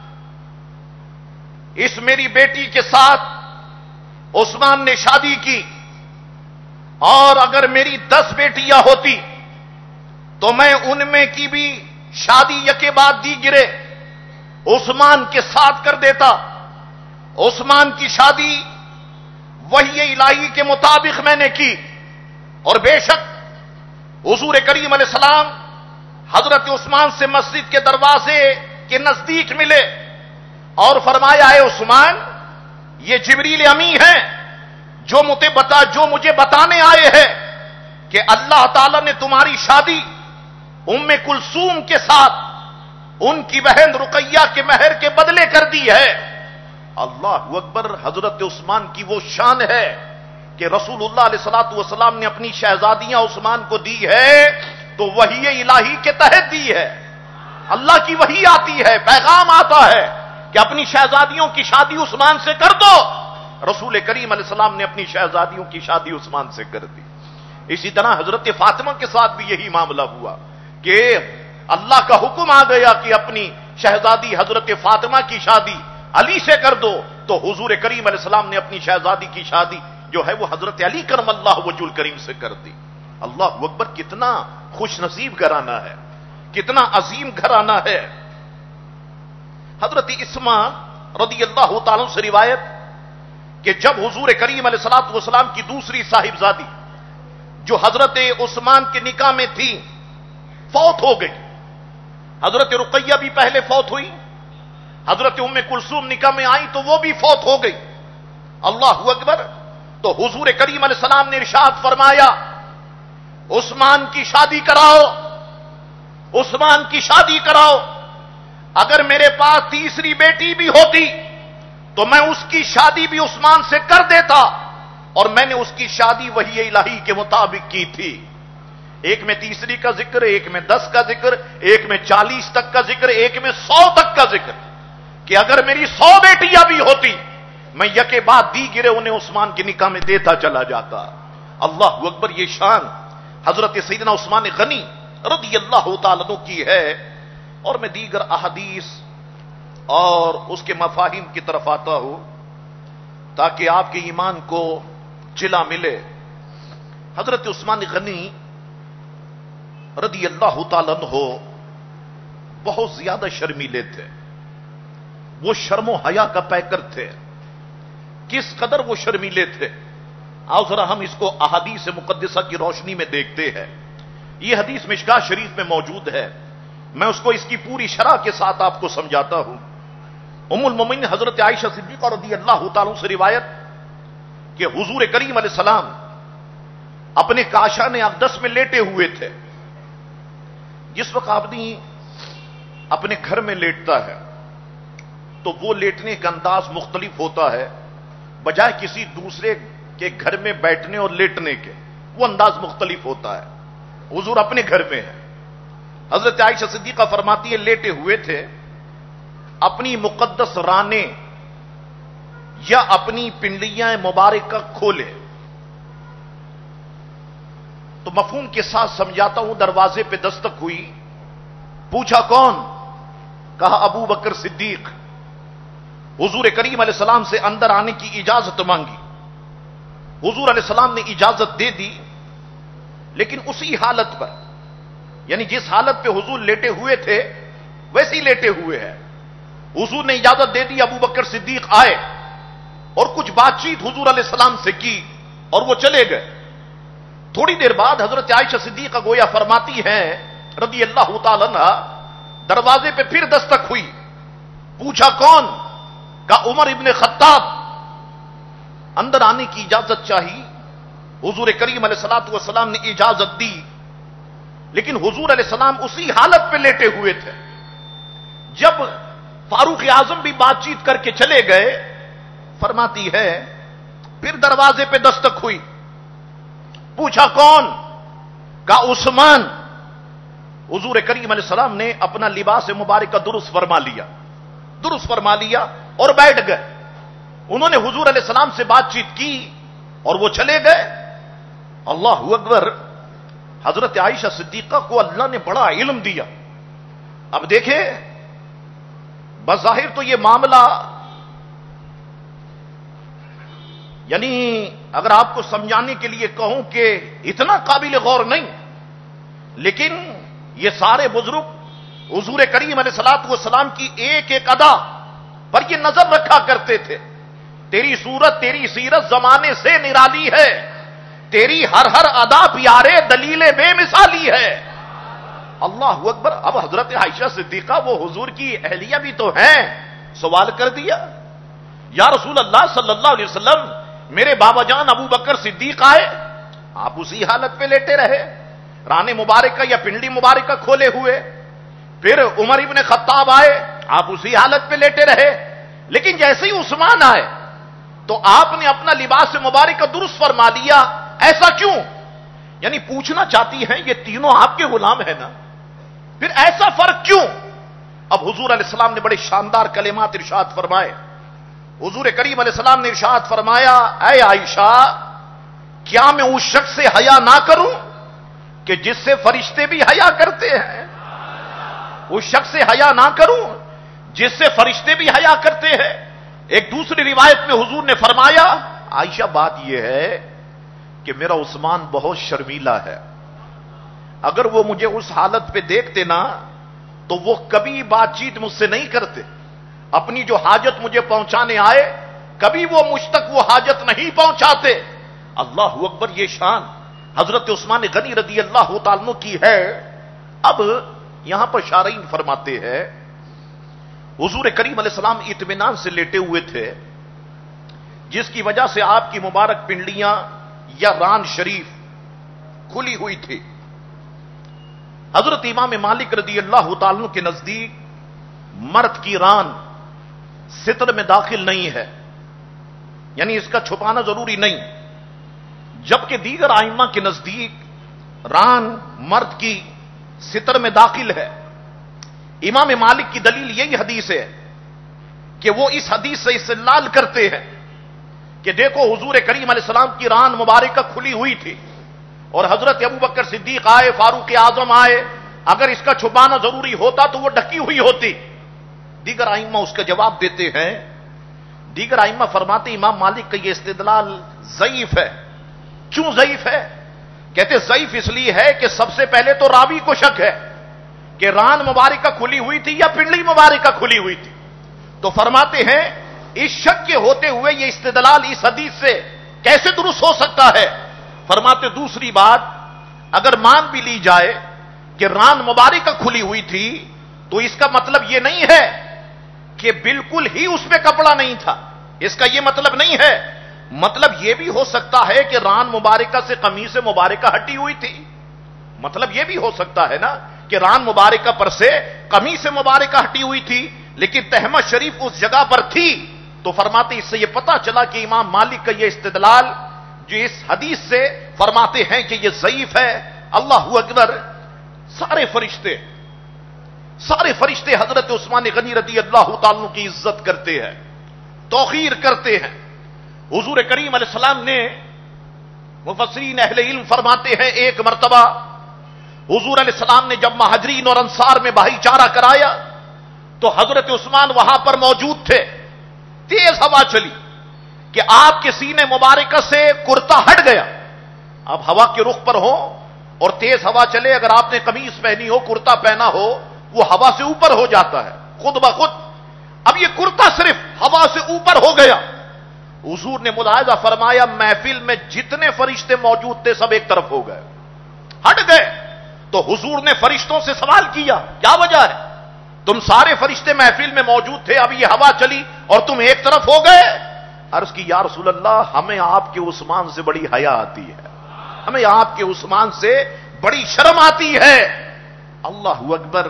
اس میری بیٹی کے ساتھ عثمان نے شادی کی اور اگر میری دس بیٹیاں ہوتی تو میں ان میں کی بھی شادی یکے بعد دی گرے عثمان کے ساتھ کر دیتا. عثمان کی شادی وحی الہی کے مطابق میں نے کی اور بے شک حضور کریم علیہ السلام حضرت عثمان سے مسجد کے دروازے کے نزدیک ملے اور فرمایا اے عثمان یہ جبریل امی ہیں جو مجھے بتا جو مجھے بتانے آئے ہیں کہ اللہ تعالی نے تمہاری شادی ام کلثوم کے ساتھ ان کی بہن رقیہ کے مہر کے بدلے کر دی ہے. اللہ اکبر. حضرت عثمان کی وہ شان ہے کہ رسول اللہ علیہ الصلوۃ والسلام نے اپنی شہزادیاں عثمان کو دی ہے تو وحی الہی کے تحت دی ہے. اللہ کی وحی آتی ہے، پیغام آتا ہے کہ اپنی شہزادیوں کی شادی عثمان سے کر دو. رسول کریم علیہ السلام نے اپنی شہزادیوں کی شادی عثمان سے کر دی. اسی طرح حضرت فاطمہ کے ساتھ بھی یہی معاملہ ہوا کہ اللہ کا حکم آ گیا کہ اپنی شہزادی حضرت فاطمہ کی شادی علی سے کر دو، تو حضور کریم علیہ السلام نے اپنی شہزادی کی شادی جو ہے وہ حضرت علی کرم اللہ وجہ الکریم سے کر دی۔ اللہ اکبر، کتنا خوش نصیب گھرانہ ہے، کتنا عظیم گھرانہ ہے۔ حضرت اسما رضی اللہ تعالیٰ سے روایت کہ جب حضور کریم علیہ الصلوۃ والسلام کی دوسری صاحبزادی جو حضرت عثمان کے نکاح میں تھی فوت ہو گئی، حضرت رقیہ بھی پہلے فوت ہوئی، حضرت ام کلثوم نکاح میں آئی تو وہ بھی فوت ہو گئی۔ اللہ اکبر، تو حضور کریم علیہ السلام نے ارشاد فرمایا عثمان کی شادی کراؤ، عثمان کی شادی کراؤ۔ اگر میرے پاس تیسری بیٹی بھی ہوتی تو میں اس کی شادی بھی عثمان سے کر دیتا، اور میں نے اس کی شادی وحی الہی کے مطابق کی تھی۔ ایک میں تیسری کا ذکر، ایک میں دس کا ذکر، ایک میں چالیس تک کا ذکر، ایک میں سو تک کا ذکر، کہ اگر میری سو بیٹیاں بھی ہوتی میں یکے بعد دی گرے انہیں عثمان کے نکاح میں دیتا چلا جاتا۔ اللہ اکبر، یہ شان حضرت سیدنا عثمان غنی رضی اللہ تعالیٰ عنہ کی ہے۔ اور میں دیگر احادیث اور اس کے مفاہیم کی طرف آتا ہوں تاکہ آپ کے ایمان کو چلا ملے۔ حضرت عثمان غنی رضی اللہ تعالیٰ عنہ بہت زیادہ شرمیلے تھے، وہ شرم و حیا کا پیکر تھے۔ کس قدر وہ شرمیلے تھے، آؤ ذرا ہم اس کو احادیث مقدسہ کی روشنی میں دیکھتے ہیں۔ یہ حدیث مشکاہ شریف میں موجود ہے، میں اس کو اس کی پوری شرح کے ساتھ آپ کو سمجھاتا ہوں۔ ام المومنین حضرت عائشہ صدیقہ رضی اللہ تعالیٰ سے روایت کہ حضور کریم علیہ السلام اپنے کاشان اقدس میں لیٹے ہوئے تھے۔ جس وقت آدمی اپنے گھر میں لیٹتا ہے تو وہ لیٹنے کا انداز مختلف ہوتا ہے، بجائے کسی دوسرے کے گھر میں بیٹھنے اور لیٹنے کے، وہ انداز مختلف ہوتا ہے۔ حضور اپنے گھر میں ہیں، حضرت عائشہ صدیقہ فرماتی ہے لیٹے ہوئے تھے، اپنی مقدس رانے یا اپنی پنڈلیاں مبارکہ کھولے تو مفہوم کے ساتھ سمجھاتا ہوں، دروازے پہ دستک ہوئی، پوچھا کون؟ کہا ابو بکر صدیق۔ حضور کریم علیہ السلام سے اندر آنے کی اجازت مانگی، حضور علیہ السلام نے اجازت دے دی، لیکن اسی حالت پر، یعنی جس حالت پہ حضور لیٹے ہوئے تھے ویسے ہی لیٹے ہوئے ہیں۔ حضور نے اجازت دے دی، ابو بکر صدیق آئے اور کچھ بات چیت حضور علیہ السلام سے کی اور وہ چلے گئے۔ تھوڑی دیر بعد حضرت عائشہ صدیقہ گویا فرماتی ہیں رضی اللہ تعالیٰ عنہ، دروازے پہ پھر دستک ہوئی، پوچھا کون؟ کہا عمر ابن خطاب۔ اندر آنے کی اجازت چاہی، حضور کریم علیہ الصلوۃ والسلام نے اجازت دی، لیکن حضور علیہ السلام اسی حالت پہ لیٹے ہوئے تھے۔ جب فاروق اعظم بھی بات چیت کر کے چلے گئے، فرماتی ہے پھر دروازے پہ دستک ہوئی، پوچھا کون؟ کہا عثمان۔ حضور کریم علیہ السلام نے اپنا لباس مبارکہ درست فرما لیا درست فرما لیا اور بیٹھ گئے۔ انہوں نے حضور علیہ السلام سے بات چیت کی اور وہ چلے گئے۔ اللہ اکبر، حضرت عائشہ صدیقہ کو اللہ نے بڑا علم دیا۔ اب دیکھیں، بظاہر تو یہ معاملہ، یعنی اگر آپ کو سمجھانے کے لیے کہوں کہ اتنا قابل غور نہیں، لیکن یہ سارے بزرگ حضور کریم علیہ الصلوۃ والسلام کی ایک ایک ادا پر یہ نظر رکھا کرتے تھے۔ تیری صورت، تیری سیرت زمانے سے نرالی ہے، تیری ہر ہر ادا پیارے دلیل بے مثالی ہے۔ اللہ اکبر۔ اب حضرت عائشہ صدیقہ وہ حضور کی اہلیہ بھی تو ہیں، سوال کر دیا، یا رسول اللہ صلی اللہ علیہ وسلم، میرے بابا جان ابو بکر صدیق آئے، آپ اسی حالت پہ لیٹے رہے، رانے مبارکہ یا پنڈلی مبارکہ کھولے ہوئے۔ پھر عمر ابن خطاب آئے، آپ اسی حالت پہ لیٹے رہے، لیکن جیسے ہی عثمان آئے تو آپ نے اپنا لباس مبارکہ درست فرما لیا۔ ایسا کیوں؟ یعنی پوچھنا چاہتی ہیں یہ تینوں آپ کے غلام ہیں نا، پھر ایسا فرق کیوں؟ اب حضور علیہ السلام نے بڑے شاندار کلمات ارشاد فرمائے۔ حضور کریم علیہ السلام نے ارشاد فرمایا، اے عائشہ، کیا میں اس شخص سے حیا نہ کروں کہ جس سے فرشتے بھی حیا کرتے ہیں؟ اس شخص سے حیا نہ کروں جس سے فرشتے بھی حیا کرتے ہیں؟ ایک دوسری روایت میں حضور نے فرمایا، عائشہ بات یہ ہے کہ میرا عثمان بہت شرمیلا ہے، اگر وہ مجھے اس حالت پہ دیکھتے نا تو وہ کبھی بات چیت مجھ سے نہیں کرتے، اپنی جو حاجت مجھے پہنچانے آئے کبھی وہ مجھ تک وہ حاجت نہیں پہنچاتے۔ اللہ اکبر، یہ شان حضرت عثمان غنی رضی اللہ تعالیٰ عنہ کی ہے۔ اب یہاں پر شارعین فرماتے ہیں حضور کریم علیہ السلام اطمینان سے لیٹے ہوئے تھے، جس کی وجہ سے آپ کی مبارک پنڈلیاں یا ران شریف کھلی ہوئی تھی۔ حضرت امام مالک رضی اللہ تعالیٰ عنہ کے نزدیک مرد کی ران ستر میں داخل نہیں ہے، یعنی اس کا چھپانا ضروری نہیں، جبکہ دیگر ائمہ کے نزدیک ران مرد کی ستر میں داخل ہے۔ امام مالک کی دلیل یہی حدیث ہے کہ وہ اس حدیث سے استدلال کرتے ہیں کہ دیکھو حضور کریم علیہ السلام کی ران مبارکہ کھلی ہوئی تھی اور حضرت ابوبکر صدیق آئے، فاروق اعظم آئے، اگر اس کا چھپانا ضروری ہوتا تو وہ ڈھکی ہوئی ہوتی۔ دیگر ائمہ اس کا جواب دیتے ہیں، دیگر ائمہ فرماتے امام مالک کا یہ استدلال ضعیف ہے۔ کیوں ضعیف ہے؟ کہتے ضعیف اس لیے ہے کہ سب سے پہلے تو راوی کو شک ہے کہ ران مبارکہ کھلی ہوئی تھی یا پنڈلی مبارکہ کھلی ہوئی تھی، تو فرماتے ہیں اس شک کے ہوتے ہوئے یہ استدلال اس حدیث سے کیسے درست ہو سکتا ہے؟ فرماتے دوسری بات، اگر مان بھی لی جائے کہ ران مبارکہ کھلی ہوئی تھی تو اس کا مطلب یہ نہیں ہے کہ بالکل ہی اس پہ کپڑا نہیں تھا، اس کا یہ مطلب نہیں ہے۔ مطلب یہ بھی ہو سکتا ہے کہ ران مبارکہ سے قمیص مبارکہ ہٹی ہوئی تھی، مطلب یہ بھی ہو سکتا ہے نا کہ ران مبارکہ پر سے قمیص مبارکہ ہٹی ہوئی تھی لیکن تہمت شریف اس جگہ پر تھی۔ تو فرماتے اس سے یہ پتا چلا کہ امام مالک کا یہ استدلال جو اس حدیث سے فرماتے ہیں کہ یہ ضعیف ہے۔ اللہ اکبر، سارے فرشتے سارے فرشتے حضرت عثمان غنی رضی اللہ تعالیٰ کی عزت کرتے ہیں، توقیر کرتے ہیں۔ حضور کریم علیہ السلام نے، مفسرین اہل علم فرماتے ہیں، ایک مرتبہ حضور علیہ السلام نے جب مہاجرین اور انصار میں بھائی چارہ کرایا تو حضرت عثمان وہاں پر موجود تھے۔ تیز ہوا چلی کہ آپ کے سینے مبارکہ سے کرتا ہٹ گیا۔ اب ہوا کے رخ پر ہو اور تیز ہوا چلے، اگر آپ نے قمیص پہنی ہو، کرتا پہنا ہو، وہ ہوا سے اوپر ہو جاتا ہے خود بخود۔ اب یہ کرتا صرف ہوا سے اوپر ہو گیا۔ حضور نے ملاحظہ فرمایا محفل میں جتنے فرشتے موجود تھے سب ایک طرف ہو گئے، ہٹ گئے۔ تو حضور نے فرشتوں سے سوال کیا، کیا وجہ ہے؟ تم سارے فرشتے محفل میں موجود تھے، اب یہ ہوا چلی اور تم ایک طرف ہو گئے۔ عرض کی یا رسول اللہ، ہمیں آپ کے عثمان سے بڑی حیا آتی ہے، ہمیں آپ کے عثمان سے بڑی شرم آتی ہے۔ اللہ اکبر،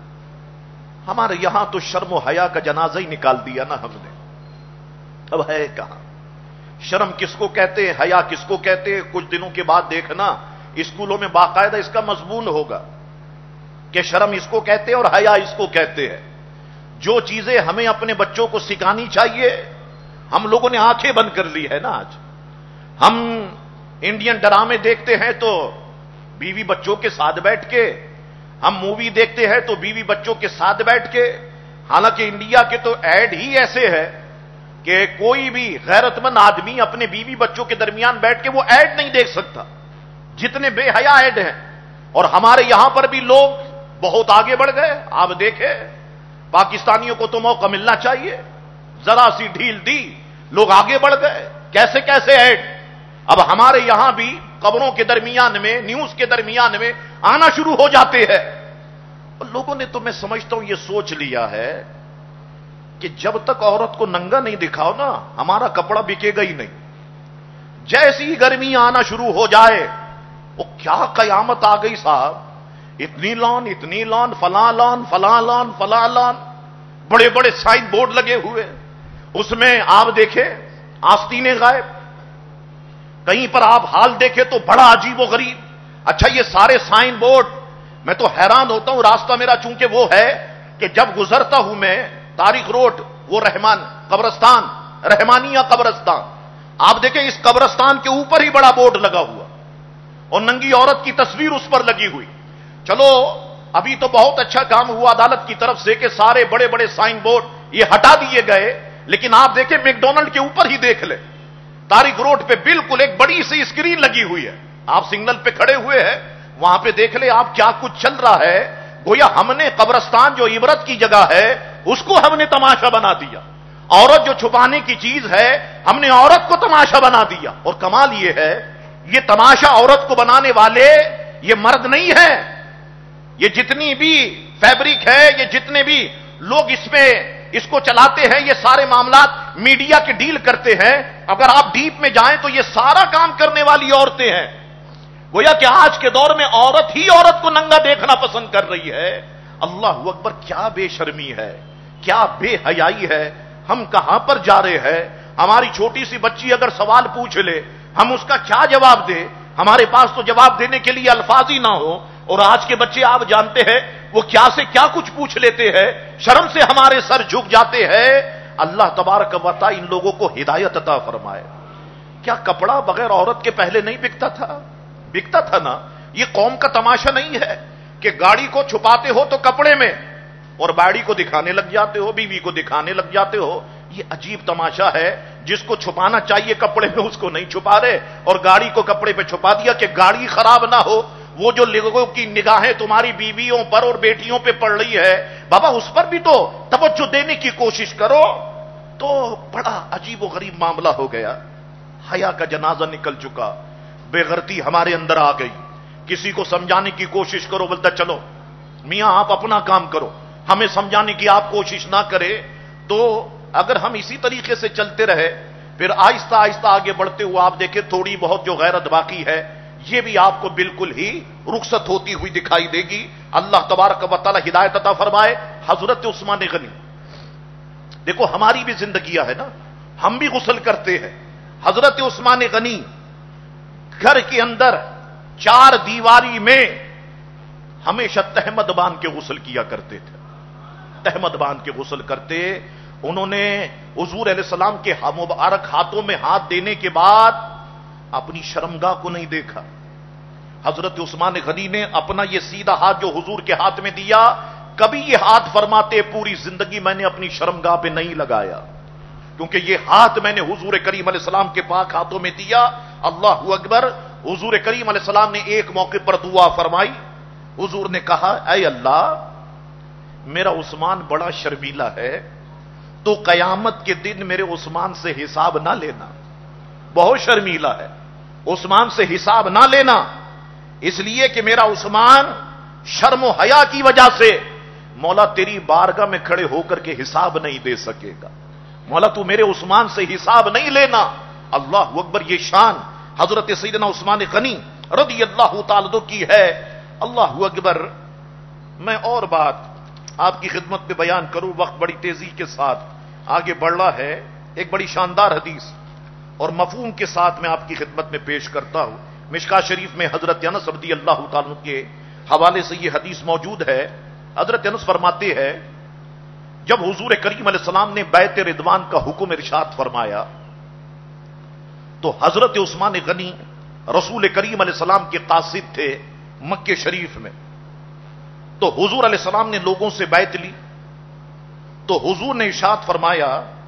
ہمارے یہاں تو شرم و حیا کا جنازہ ہی نکال دیا نا ہم نے، اب ہے کہاں؟ شرم کس کو کہتے ہیں، حیا کس کو کہتے ہیں؟ کچھ دنوں کے بعد دیکھنا اسکولوں میں باقاعدہ اس کا مضمون ہوگا کہ شرم اس کو کہتے ہیں اور حیا اس کو کہتے ہیں۔ جو چیزیں ہمیں اپنے بچوں کو سکھانی چاہیے ہم لوگوں نے آنکھیں بند کر لی ہے نا۔ آج ہم انڈین ڈرامے دیکھتے ہیں تو بیوی بچوں کے ساتھ بیٹھ کے، ہم مووی دیکھتے ہیں تو بیوی بچوں کے ساتھ بیٹھ کے، حالانکہ انڈیا کے تو ایڈ ہی ایسے ہے کہ کوئی بھی غیرت مند آدمی اپنے بیوی بچوں کے درمیان بیٹھ کے وہ ایڈ نہیں دیکھ سکتا، جتنے بے حیا ایڈ ہیں۔ اور ہمارے یہاں پر بھی لوگ بہت آگے بڑھ گئے۔ آپ دیکھیں پاکستانیوں کو تو موقع ملنا چاہیے، ذرا سی ڈھیل دی لوگ آگے بڑھ گئے، کیسے کیسے ایڈ۔ اب ہمارے یہاں بھی خبروں کے درمیان میں، نیوز کے درمیان میں آنا شروع ہو جاتے ہیں۔ اور لوگوں نے تو میں سمجھتا ہوں یہ سوچ لیا ہے کہ جب تک عورت کو ننگا نہیں دکھاؤ نا ہمارا کپڑا بکے گا ہی نہیں۔ جیسی گرمی آنا شروع ہو جائے، وہ کیا قیامت آ گئی صاحب، اتنی لان اتنی لان فلاں لان فلاں لان فلاں لان، بڑے بڑے سائن بورڈ لگے ہوئے، اس میں آپ دیکھیں آستینیں غائب، کہیں پر آپ حال دیکھیں تو بڑا عجیب و غریب۔ اچھا یہ سارے سائن بورڈ، میں تو حیران ہوتا ہوں، راستہ میرا چونکہ وہ ہے کہ جب گزرتا ہوں میں تاریخ روڈ، وہ رحمان قبرستان، رحمانیہ قبرستان، آپ دیکھیں اس قبرستان کے اوپر ہی بڑا بورڈ لگا ہوا اور ننگی عورت کی تصویر اس پر لگی ہوئی۔ چلو ابھی تو بہت اچھا کام ہوا عدالت کی طرف سے کہ سارے بڑے بڑے سائن بورڈ یہ ہٹا دیے گئے، لیکن آپ دیکھیں میکڈونلڈ کے اوپر ہی دیکھ لیں، تاریخ روڈ پہ بالکل ایک بڑی سی اسکرین لگی ہوئی ہے، آپ سگنل پہ کھڑے ہوئے ہیں، وہاں پہ دیکھ لیں آپ کیا کچھ چل رہا ہے، گویا ہم نے قبرستان جو عبرت کی جگہ ہے اس کو ہم نے تماشا بنا دیا، عورت جو چھپانے کی چیز ہے ہم نے عورت کو تماشا بنا دیا، اور کمال یہ ہے یہ تماشا عورت کو بنانے والے یہ مرد نہیں ہے، یہ جتنی بھی فیبرک ہے، یہ جتنے بھی لوگ اس میں اس کو چلاتے ہیں، یہ سارے معاملات میڈیا کے ڈیل کرتے ہیں، اگر آپ ڈیپ میں جائیں تو یہ سارا کام کرنے والی عورتیں ہیں، گویا کہ آج کے دور میں عورت ہی عورت کو ننگا دیکھنا پسند کر رہی ہے۔ اللہ اکبر، کیا بے شرمی ہے، کیا بے حیائی ہے، ہم کہاں پر جا رہے ہیں؟ ہماری چھوٹی سی بچی اگر سوال پوچھ لے ہم اس کا کیا جواب دیں؟ ہمارے پاس تو جواب دینے کے لیے الفاظ ہی نہ ہو، اور آج کے بچے آپ جانتے ہیں وہ کیا سے کیا کچھ پوچھ لیتے ہیں، شرم سے ہمارے سر جھک جاتے ہیں۔ اللہ تبارک و تعالی ان لوگوں کو ہدایت عطا فرمائے۔ کیا کپڑا بغیر عورت کے پہلے نہیں بکتا تھا؟ بکتا تھا نا۔ یہ قوم کا تماشا نہیں ہے کہ گاڑی کو چھپاتے ہو تو کپڑے میں، اور باڑی کو دکھانے لگ جاتے ہو، بیوی کو دکھانے لگ جاتے ہو۔ یہ عجیب تماشا ہے، جس کو چھپانا چاہیے کپڑے میں اس کو نہیں چھپا رہے، اور گاڑی کو کپڑے پہ چھپا دیا کہ گاڑی خراب نہ ہو۔ وہ جو لوگوں کی نگاہیں تمہاری بیویوں پر اور بیٹیوں پہ پڑ رہی ہے، بابا اس پر بھی تو توجہ دینے کی کوشش کرو۔ تو بڑا عجیب و غریب معاملہ ہو گیا، حیا کا جنازہ نکل چکا، بے غیرتی ہمارے اندر آ گئی۔ کسی کو سمجھانے کی کوشش کرو، بولتا چلو میاں آپ اپنا کام کرو، ہمیں سمجھانے کی آپ کوشش نہ کرے تو اگر ہم اسی طریقے سے چلتے رہے پھر آہستہ آہستہ آگے بڑھتے ہوئے آپ دیکھیں تھوڑی بہت جو غیرت باقی ہے یہ بھی آپ کو بالکل ہی رخصت ہوتی ہوئی دکھائی دے گی۔ اللہ تبارک و تعالی ہدایت عطا فرمائے۔ حضرت عثمان غنی، دیکھو ہماری بھی زندگیاں ہے نا، ہم بھی غسل کرتے ہیں۔ حضرت عثمان غنی گھر کے اندر چار دیواری میں ہمیشہ تہمد باندھ کے غسل کیا کرتے تھے، تہمد باندھ کے غسل کرتے۔ انہوں نے حضور علیہ السلام کے مبارک ہاتھوں میں ہاتھ دینے کے بعد اپنی شرمگاہ کو نہیں دیکھا۔ حضرت عثمان غنی نے اپنا یہ سیدھا ہاتھ جو حضور کے ہاتھ میں دیا، کبھی یہ ہاتھ فرماتے پوری زندگی میں نے اپنی شرمگاہ پہ نہیں لگایا، کیونکہ یہ ہاتھ میں نے حضور کریم علیہ السلام کے پاک ہاتھوں میں دیا۔ اللہ اکبر۔ حضور کریم علیہ السلام نے ایک موقع پر دعا فرمائی، حضور نے کہا اے اللہ میرا عثمان بڑا شرمیلا ہے، تو قیامت کے دن میرے عثمان سے حساب نہ لینا، بہت شرمیلا ہے، عثمان سے حساب نہ لینا، اس لیے کہ میرا عثمان شرم و حیا کی وجہ سے مولا تیری بارگاہ میں کھڑے ہو کر کے حساب نہیں دے سکے گا، مولا تو میرے عثمان سے حساب نہیں لینا۔ اللہ اکبر، یہ شان حضرت سیدنا عثمان غنی رضی اللہ تعالی عنہ کی ہے۔ اللہ اکبر۔ میں اور بات آپ کی خدمت میں بیان کروں، وقت بڑی تیزی کے ساتھ آگے بڑھ رہا ہے۔ ایک بڑی شاندار حدیث اور مفہوم کے ساتھ میں آپ کی خدمت میں پیش کرتا ہوں۔ مشکاۃ شریف میں حضرت انس رضی اللہ تعالیٰ عنہ کے حوالے سے یہ حدیث موجود ہے۔ حضرت انس فرماتے ہیں جب حضور کریم علیہ السلام نے بیعت رضوان کا حکم ارشاد فرمایا تو حضرت عثمان غنی رسول کریم علیہ السلام کے قاصد تھے مکہ شریف میں۔ تو حضور علیہ السلام نے لوگوں سے بیعت لی تو حضور نے ارشاد فرمایا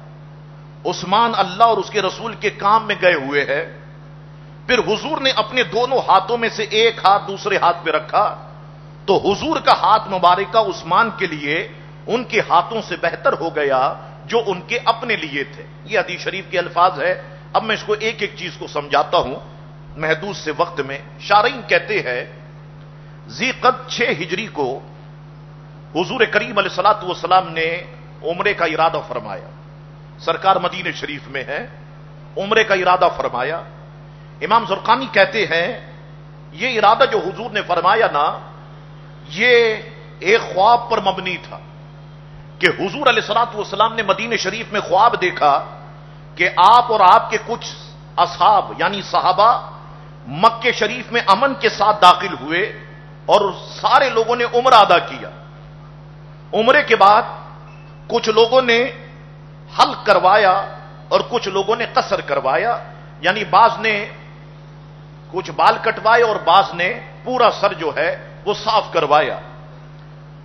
عثمان اللہ اور اس کے رسول کے کام میں گئے ہوئے ہیں۔ پھر حضور نے اپنے دونوں ہاتھوں میں سے ایک ہاتھ دوسرے ہاتھ پہ رکھا تو حضور کا ہاتھ مبارکہ عثمان کے لیے ان کے ہاتھوں سے بہتر ہو گیا جو ان کے اپنے لیے تھے۔ یہ حدیث شریف کے الفاظ ہے۔ اب میں اس کو ایک ایک چیز کو سمجھاتا ہوں محدود سے وقت میں۔ شارعین کہتے ہیں ذی قعدہ چھ ہجری کو حضور کریم علیہ الصلوۃ والسلام نے عمرے کا ارادہ فرمایا۔ سرکار مدینہ شریف میں ہے، عمرے کا ارادہ فرمایا۔ امام زرقانی کہتے ہیں یہ ارادہ جو حضور نے فرمایا نا، یہ ایک خواب پر مبنی تھا کہ حضور علیہ الصلوۃ والسلام نے مدینہ شریف میں خواب دیکھا کہ آپ اور آپ کے کچھ اصحاب یعنی صحابہ مکہ شریف میں امن کے ساتھ داخل ہوئے اور سارے لوگوں نے عمرہ ادا کیا۔ عمرے کے بعد کچھ لوگوں نے حلق کروایا اور کچھ لوگوں نے قصر کروایا، یعنی بعض نے کچھ بال کٹوائے اور بعض نے پورا سر جو ہے وہ صاف کروایا۔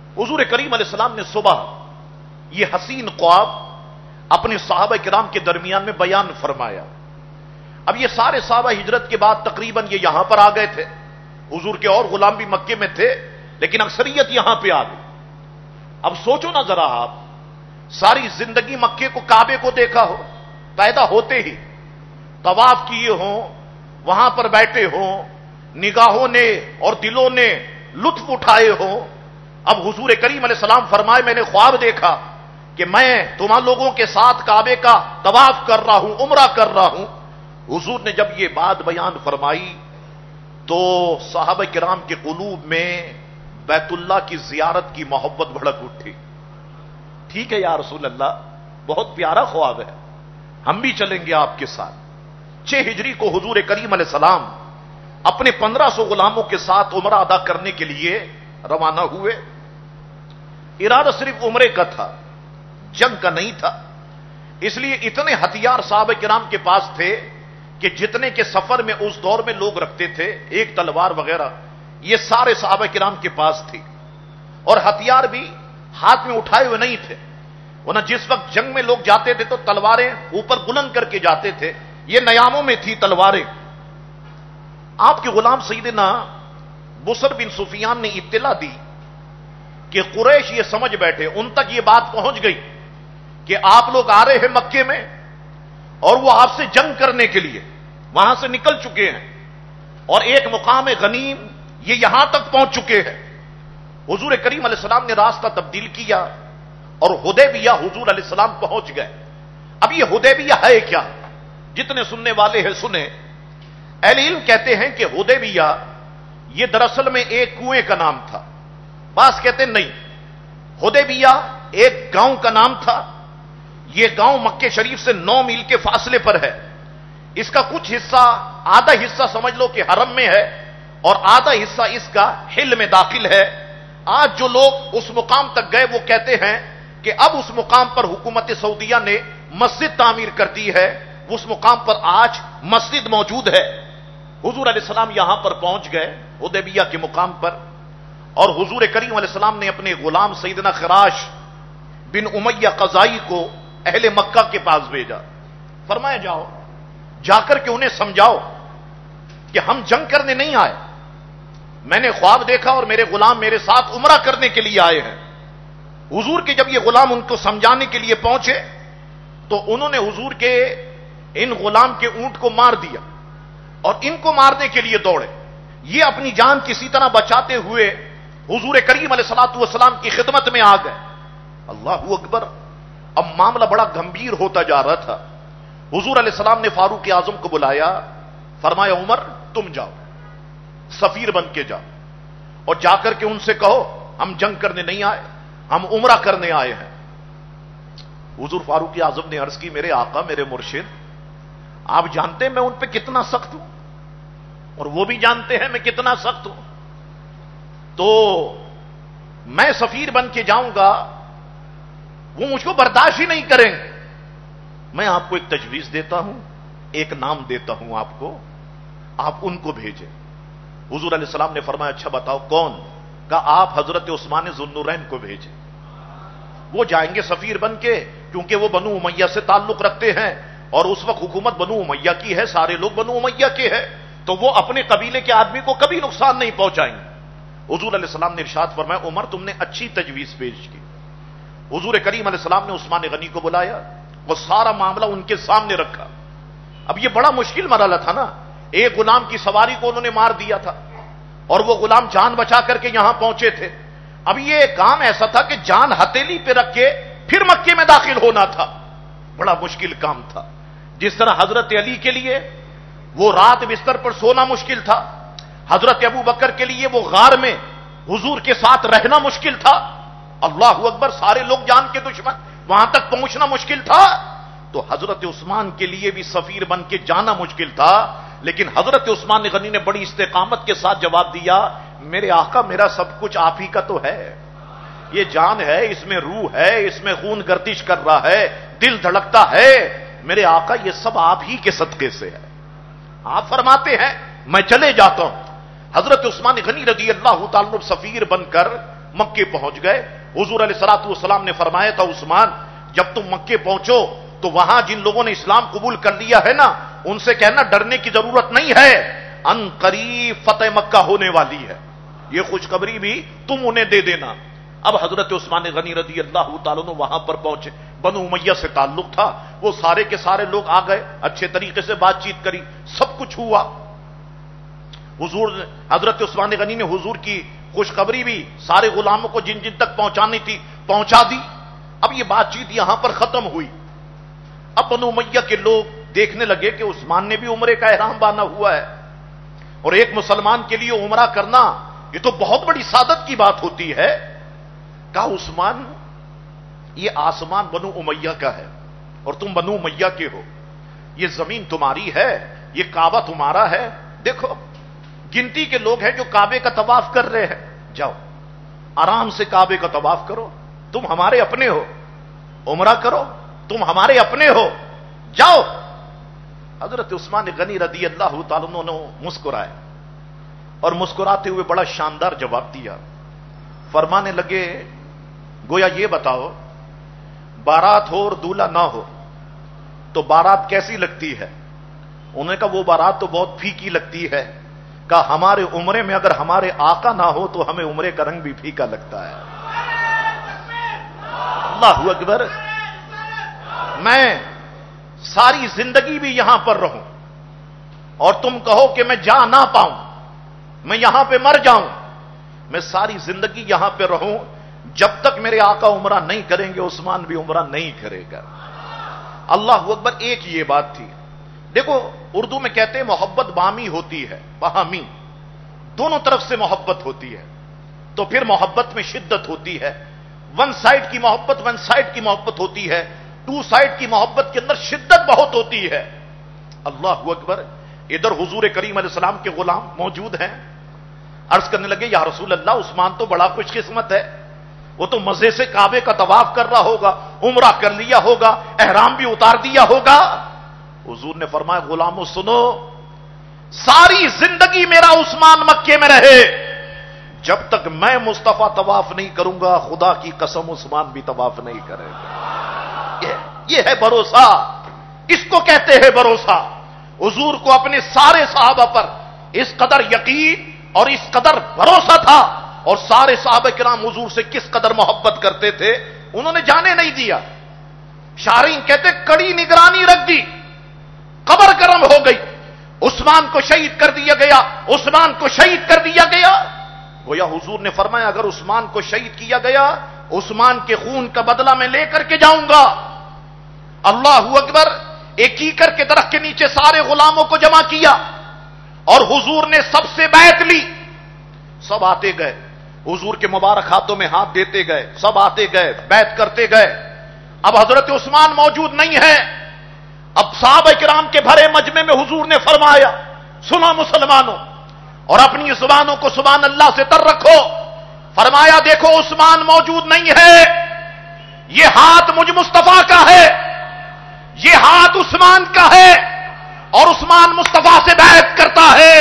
حضور کریم علیہ السلام نے صبح یہ حسین خواب اپنے صحابہ کرام کے درمیان میں بیان فرمایا. اب یہ سارے صحابہ ہجرت کے بعد تقریباً یہ یہاں پر آ گئے تھے. حضور کے اور غلام بھی مکے میں تھے لیکن اکثریت یہاں پہ آ گئی. اب سوچو نا ذرا آپ, ساری زندگی مکے کو کعبے کو دیکھا ہو, پیدا ہوتے ہی طواف کیے ہوں, وہاں پر بیٹھے ہوں, نگاہوں نے اور دلوں نے لطف اٹھائے ہوں. اب حضور کریم علیہ السلام فرمائے میں نے خواب دیکھا کہ میں تمہارے لوگوں کے ساتھ کعبے کا طواف کر رہا ہوں, عمرہ کر رہا ہوں. حضور نے جب یہ بات بیان فرمائی تو صحابہ کرام کے قلوب میں بیت اللہ کی زیارت کی محبت بھڑک اٹھی. ٹھیک ہے یا رسول اللہ, بہت پیارا خواب ہے, ہم بھی چلیں گے آپ کے ساتھ. چھ ہجری کو حضور کریم علیہ السلام اپنے پندرہ سو غلاموں کے ساتھ عمرہ ادا کرنے کے لیے روانہ ہوئے. ارادہ صرف عمرے کا تھا, جنگ کا نہیں تھا. اس لیے اتنے ہتھیار صحابہ کرام کے پاس تھے کہ جتنے کے سفر میں اس دور میں لوگ رکھتے تھے, ایک تلوار وغیرہ, یہ سارے صحابہ کرام کے پاس تھی. اور ہتھیار بھی ہاتھ میں اٹھائے ہوئے نہیں تھے, ورنہ جس وقت جنگ میں لوگ جاتے تھے تو تلواریں اوپر بلند کر کے جاتے تھے, یہ نیاموں میں تھی تلواریں. آپ کے غلام سیدنا بصر بن سفیان نے اطلاع دی کہ قریش یہ سمجھ بیٹھے, ان تک یہ بات پہنچ گئی کہ آپ لوگ آ رہے ہیں مکے میں اور وہ آپ سے جنگ کرنے کے لیے وہاں سے نکل چکے ہیں, اور ایک مقام غنیم یہ یہاں تک پہنچ چکے ہیں. حضور کریم علیہ السلام نے راستہ تبدیل کیا اور حدیبیہ حضور علیہ السلام پہنچ گئے. اب یہ حدیبیہ ہے کیا؟ جتنے سننے والے ہیں سنیں. اہل علم کہتے ہیں کہ حدیبیہ یہ دراصل میں ایک کنویں کا نام تھا. بعض کہتے ہیں نہیں, حدیبیہ ایک گاؤں کا نام تھا. یہ گاؤں مکے شریف سے نو میل کے فاصلے پر ہے. اس کا کچھ حصہ, آدھا حصہ سمجھ لو کہ حرم میں ہے اور آدھا حصہ اس کا حل میں داخل ہے. آج جو لوگ اس مقام تک گئے وہ کہتے ہیں کہ اب اس مقام پر حکومت سعودیہ نے مسجد تعمیر کر دی ہے, اس مقام پر آج مسجد موجود ہے. حضور علیہ السلام یہاں پر پہنچ گئے حدیبیہ کے مقام پر, اور حضور کریم علیہ السلام نے اپنے غلام سیدنا خراش بن امیہ قضائی کو اہل مکہ کے پاس بھیجا. فرمایا جاؤ, جا کر کے انہیں سمجھاؤ کہ ہم جنگ کرنے نہیں آئے, میں نے خواب دیکھا اور میرے غلام میرے ساتھ عمرہ کرنے کے لیے آئے ہیں. حضور کے جب یہ غلام ان کو سمجھانے کے لیے پہنچے تو انہوں نے حضور کے ان غلام کے اونٹ کو مار دیا اور ان کو مارنے کے لیے دوڑے. یہ اپنی جان کسی طرح بچاتے ہوئے حضور کریم علیہ الصلوۃ والسلام کی خدمت میں آ گئے. اللہ اکبر. اب معاملہ بڑا گمبھیر ہوتا جا رہا تھا. حضور علیہ السلام نے فاروق اعظم کو بلایا, فرمایا عمر تم جاؤ, سفیر بن کے جاؤ, اور جا کر کے ان سے کہو ہم جنگ کرنے نہیں آئے, ہم عمرہ کرنے آئے ہیں. حضور فاروق اعظم نے عرض کی میرے آقا میرے مرشد, آپ جانتے ہیں میں ان پہ کتنا سخت ہوں اور وہ بھی جانتے ہیں میں کتنا سخت ہوں, تو میں سفیر بن کے جاؤں گا وہ مجھ کو برداشت ہی نہیں کریں گے. میں آپ کو ایک تجویز دیتا ہوں, ایک نام دیتا ہوں آپ کو, آپ ان کو بھیجیں. حضور علیہ السلام نے فرمایا اچھا بتاؤ کون؟ کہا آپ حضرت عثمان ذو النورین کو بھیجیں, وہ جائیں گے سفیر بن کے, کیونکہ وہ بنو امیہ سے تعلق رکھتے ہیں اور اس وقت حکومت بنو امیہ کی ہے, سارے لوگ بنو امیہ کے ہیں, تو وہ اپنے قبیلے کے آدمی کو کبھی نقصان نہیں پہنچائیں گے. حضور علیہ السلام نے ارشاد فرمایا عمر تم نے اچھی تجویز پیش کی. حضور کریم علیہ السلام نے عثمان غنی کو بلایا اور سارا معاملہ ان کے سامنے رکھا. اب یہ بڑا مشکل مرحلہ تھا نا, ایک غلام کی سواری کو انہوں نے مار دیا تھا اور وہ غلام جان بچا کر کے یہاں پہنچے تھے. اب یہ کام ایسا تھا کہ جان ہتھیلی پہ رکھ کے پھر مکے میں داخل ہونا تھا, بڑا مشکل کام تھا. جس طرح حضرت علی کے لیے وہ رات بستر پر سونا مشکل تھا, حضرت ابو بکر کے لیے وہ غار میں حضور کے ساتھ رہنا مشکل تھا. اللہ اکبر, سارے لوگ جان کے دشمن, وہاں تک پہنچنا مشکل تھا. تو حضرت عثمان کے لیے بھی سفیر بن کے جانا مشکل تھا. لیکن حضرت عثمان غنی نے بڑی استقامت کے ساتھ جواب دیا میرے آقا میرا سب کچھ آپ ہی کا تو ہے, یہ جان ہے, اس میں روح ہے, اس میں خون گردش کر رہا ہے, دل دھڑکتا ہے, میرے آقا یہ سب آپ ہی کے صدقے سے ہے. آپ فرماتے ہیں میں چلے جاتا ہوں. حضرت عثمان غنی رضی اللہ تعالیٰ سفیر بن کر مکے پہنچ گئے. حضور علیہ الصلوۃ والسلام نے فرمایا تھا عثمان جب تم مکے پہنچو تو وہاں جن لوگوں نے اسلام قبول کر لیا ہے نا ان سے کہنا ڈرنے کی ضرورت نہیں ہے, ان قریب فتح مکہ ہونے والی ہے, یہ خوشخبری بھی تم انہیں دے دینا. اب حضرت عثمان غنی رضی اللہ تعالیٰ عنہ وہاں پر پہنچے, بنو امیہ سے تعلق تھا, وہ سارے کے سارے لوگ آ گئے, اچھے طریقے سے بات چیت کری, سب کچھ ہوا. حضور حضرت عثمان غنی نے حضور کی خوشخبری بھی سارے غلاموں کو جن جن تک پہنچانی تھی پہنچا دی. اب یہ بات چیت یہاں پر ختم ہوئی. اب بنو امیہ کے لوگ دیکھنے لگے کہ عثمان نے بھی عمرے کا احرام باندھا ہوا ہے, اور ایک مسلمان کے لیے عمرہ کرنا یہ تو بہت بڑی سعادت کی بات ہوتی ہے. کہا عثمان یہ آسمان بنو امیہ کا ہے اور تم بنو امیہ کے ہو, یہ زمین تمہاری ہے, یہ کعبہ تمہارا ہے, دیکھو گنتی کے لوگ ہیں جو کعبے کا طواف کر رہے ہیں, جاؤ آرام سے کعبے کا طواف کرو, تم ہمارے اپنے ہو, عمرہ کرو, تم ہمارے اپنے ہو, جاؤ. حضرت عثمان غنی رضی اللہ تعالیٰ عنہ نے مسکرائے اور مسکراتے ہوئے بڑا شاندار جواب دیا. فرمانے لگے گویا یہ بتاؤ بارات ہو اور دولہا نہ ہو تو بارات کیسی لگتی ہے؟ انہوں نے کہا وہ بارات تو بہت پھیکی لگتی ہے. کہا ہمارے عمرے میں اگر ہمارے آقا نہ ہو تو ہمیں عمرے کا رنگ بھی پھیکا لگتا ہے. اللہ اکبر. میں ساری زندگی بھی یہاں پر رہوں اور تم کہو کہ میں جا نہ پاؤں, میں یہاں پہ مر جاؤں, میں ساری زندگی یہاں پہ رہوں, جب تک میرے آقا عمرہ نہیں کریں گے عثمان بھی عمرہ نہیں کرے گا. اللہ اکبر. ایک یہ بات تھی. دیکھو اردو میں کہتے ہیں محبت بامی ہوتی ہے, باہمی, دونوں طرف سے محبت ہوتی ہے تو پھر محبت میں شدت ہوتی ہے. ون سائڈ کی محبت ون سائڈ کی محبت ہوتی ہے, ٹو سائڈ کی محبت کے اندر شدت بہت ہوتی ہے. اللہ اکبر. ادھر حضور کریم علیہ السلام کے غلام موجود ہیں, عرض کرنے لگے یا رسول اللہ عثمان تو بڑا خوش قسمت ہے, وہ تو مزے سے کعبے کا طواف کر رہا ہوگا, عمرہ کر لیا ہوگا, احرام بھی اتار دیا ہوگا. حضور نے فرمایا غلاموں سنو, ساری زندگی میرا عثمان مکے میں رہے, جب تک میں مصطفیٰ طواف نہیں کروں گا خدا کی قسم عثمان بھی طواف نہیں کرے گا. یہ, یہ ہے بھروسہ, اس کو کہتے ہیں بھروسہ. حضور کو اپنے سارے صحابہ پر اس قدر یقین اور اس قدر بھروسہ تھا, اور سارے صحابہ کرام حضور سے کس قدر محبت کرتے تھے انہوں نے جانے نہیں دیا. شارین کہتے کڑی نگرانی رکھ دی, قبر گرم ہو گئی, عثمان کو شہید کر دیا گیا, عثمان کو شہید کر دیا گیا. گویا حضور نے فرمایا اگر عثمان کو شہید کیا گیا عثمان کے خون کا بدلہ میں لے کر کے جاؤں گا. اللہ اکبر. ایک کیکر کے درخت کے نیچے سارے غلاموں کو جمع کیا اور حضور نے سب سے بیعت لی. سب آتے گئے, حضور کے مبارک ہاتھوں میں ہاتھ دیتے گئے, سب آتے گئے, بیعت کرتے گئے. اب حضرت عثمان موجود نہیں ہے. اب صحابہ کرام کے بھرے مجمع میں حضور نے فرمایا سنو مسلمانوں, اور اپنی زبانوں کو سبحان اللہ سے تر رکھو. فرمایا دیکھو عثمان موجود نہیں ہے, یہ ہاتھ مجھ مصطفیٰ کا ہے, یہ ہاتھ عثمان کا ہے, اور عثمان مصطفیٰ سے بیعت کرتا ہے.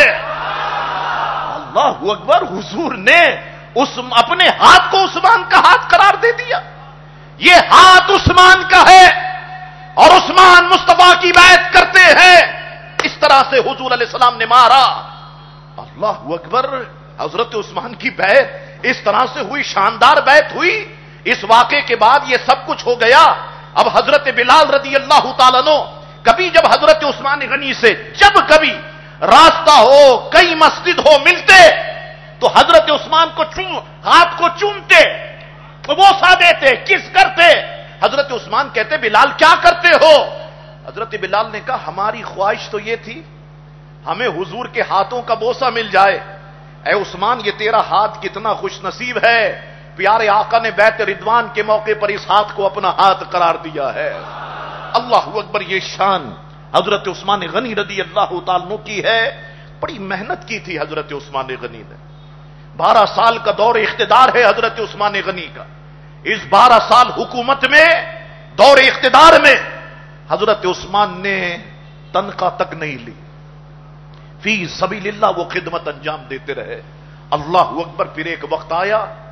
اللہ اکبر. حضور نے اس اپنے ہاتھ کو عثمان کا ہاتھ قرار دے دیا. یہ ہاتھ عثمان کا ہے اور عثمان مصطفیٰ کی بیعت کرتے ہیں. اس طرح سے حضور علیہ السلام نے مارا. اللہ اکبر. حضرت عثمان کی بیعت اس طرح سے ہوئی, شاندار بیعت ہوئی. اس واقعے کے بعد یہ سب کچھ ہو گیا. اب حضرت بلال رضی اللہ تعالیٰ عنہ کبھی جب حضرت عثمان غنی سے جب کبھی راستہ ہو, کئی مسجد ہو, ملتے تو حضرت عثمان کو چوم ہاتھ کو چومتے, بوسہ دیتے, کس کرتے. حضرت عثمان کہتے بلال کیا کرتے ہو؟ حضرت بلال نے کہا ہماری خواہش تو یہ تھی ہمیں حضور کے ہاتھوں کا بوسہ مل جائے. اے عثمان یہ تیرا ہاتھ کتنا خوش نصیب ہے, پیارے آقا نے بیعت رضوان کے موقع پر اس ہاتھ کو اپنا ہاتھ قرار دیا ہے. اللہ اکبر. یہ شان حضرت عثمان غنی رضی اللہ تعالیٰ عنہ کی ہے. بڑی محنت کی تھی حضرت عثمان غنی نے. بارہ سال کا دور اقتدار ہے حضرت عثمان غنی کا. اس بارہ سال حکومت میں, دور اقتدار میں حضرت عثمان نے تنخواہ تک نہیں لی. فی سبیل اللہ وہ خدمت انجام دیتے رہے. اللہ اکبر. پھر ایک وقت آیا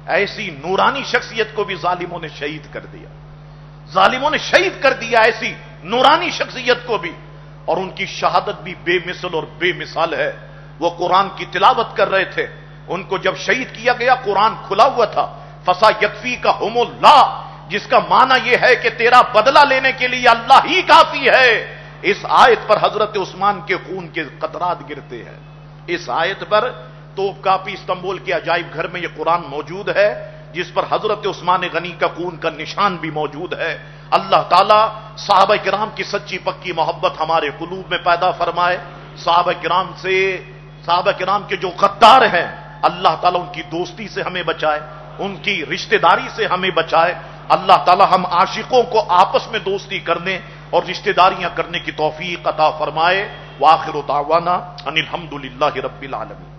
ایسی نورانی شخصیت کو بھی ظالموں نے شہید کر دیا، ظالموں نے شہید کر دیا ایسی نورانی شخصیت کو بھی، اور ان کی شہادت بھی بے مثل اور بے مثال ہے۔ وہ قرآن کی تلاوت کر رہے تھے، ان کو جب شہید کیا گیا قرآن کھلا ہوا تھا، فسا یکفی کا ہم اللہ، جس کا معنی یہ ہے کہ تیرا بدلہ لینے کے لیے اللہ ہی کافی ہے۔ اس آیت پر حضرت عثمان کے خون کے قطرات گرتے ہیں۔ اس آیت پر توپ کاپی استنبول کے عجائب گھر میں یہ قرآن موجود ہے، جس پر حضرت عثمان غنی کا خون کا نشان بھی موجود ہے۔ اللہ تعالیٰ صحابہ کرام کی سچی پکی محبت ہمارے قلوب میں پیدا فرمائے، صحابہ کرام سے صحابہ کرام کے جو غدار ہیں اللہ تعالیٰ ان کی دوستی سے ہمیں بچائے، ان کی رشتہ داری سے ہمیں بچائے۔ اللہ تعالیٰ ہم عاشقوں کو آپس میں دوستی کرنے اور رشتہ داریاں کرنے کی توفیق عطا فرمائے۔ وآخر دعوانا ان الحمد للہ رب العالمین۔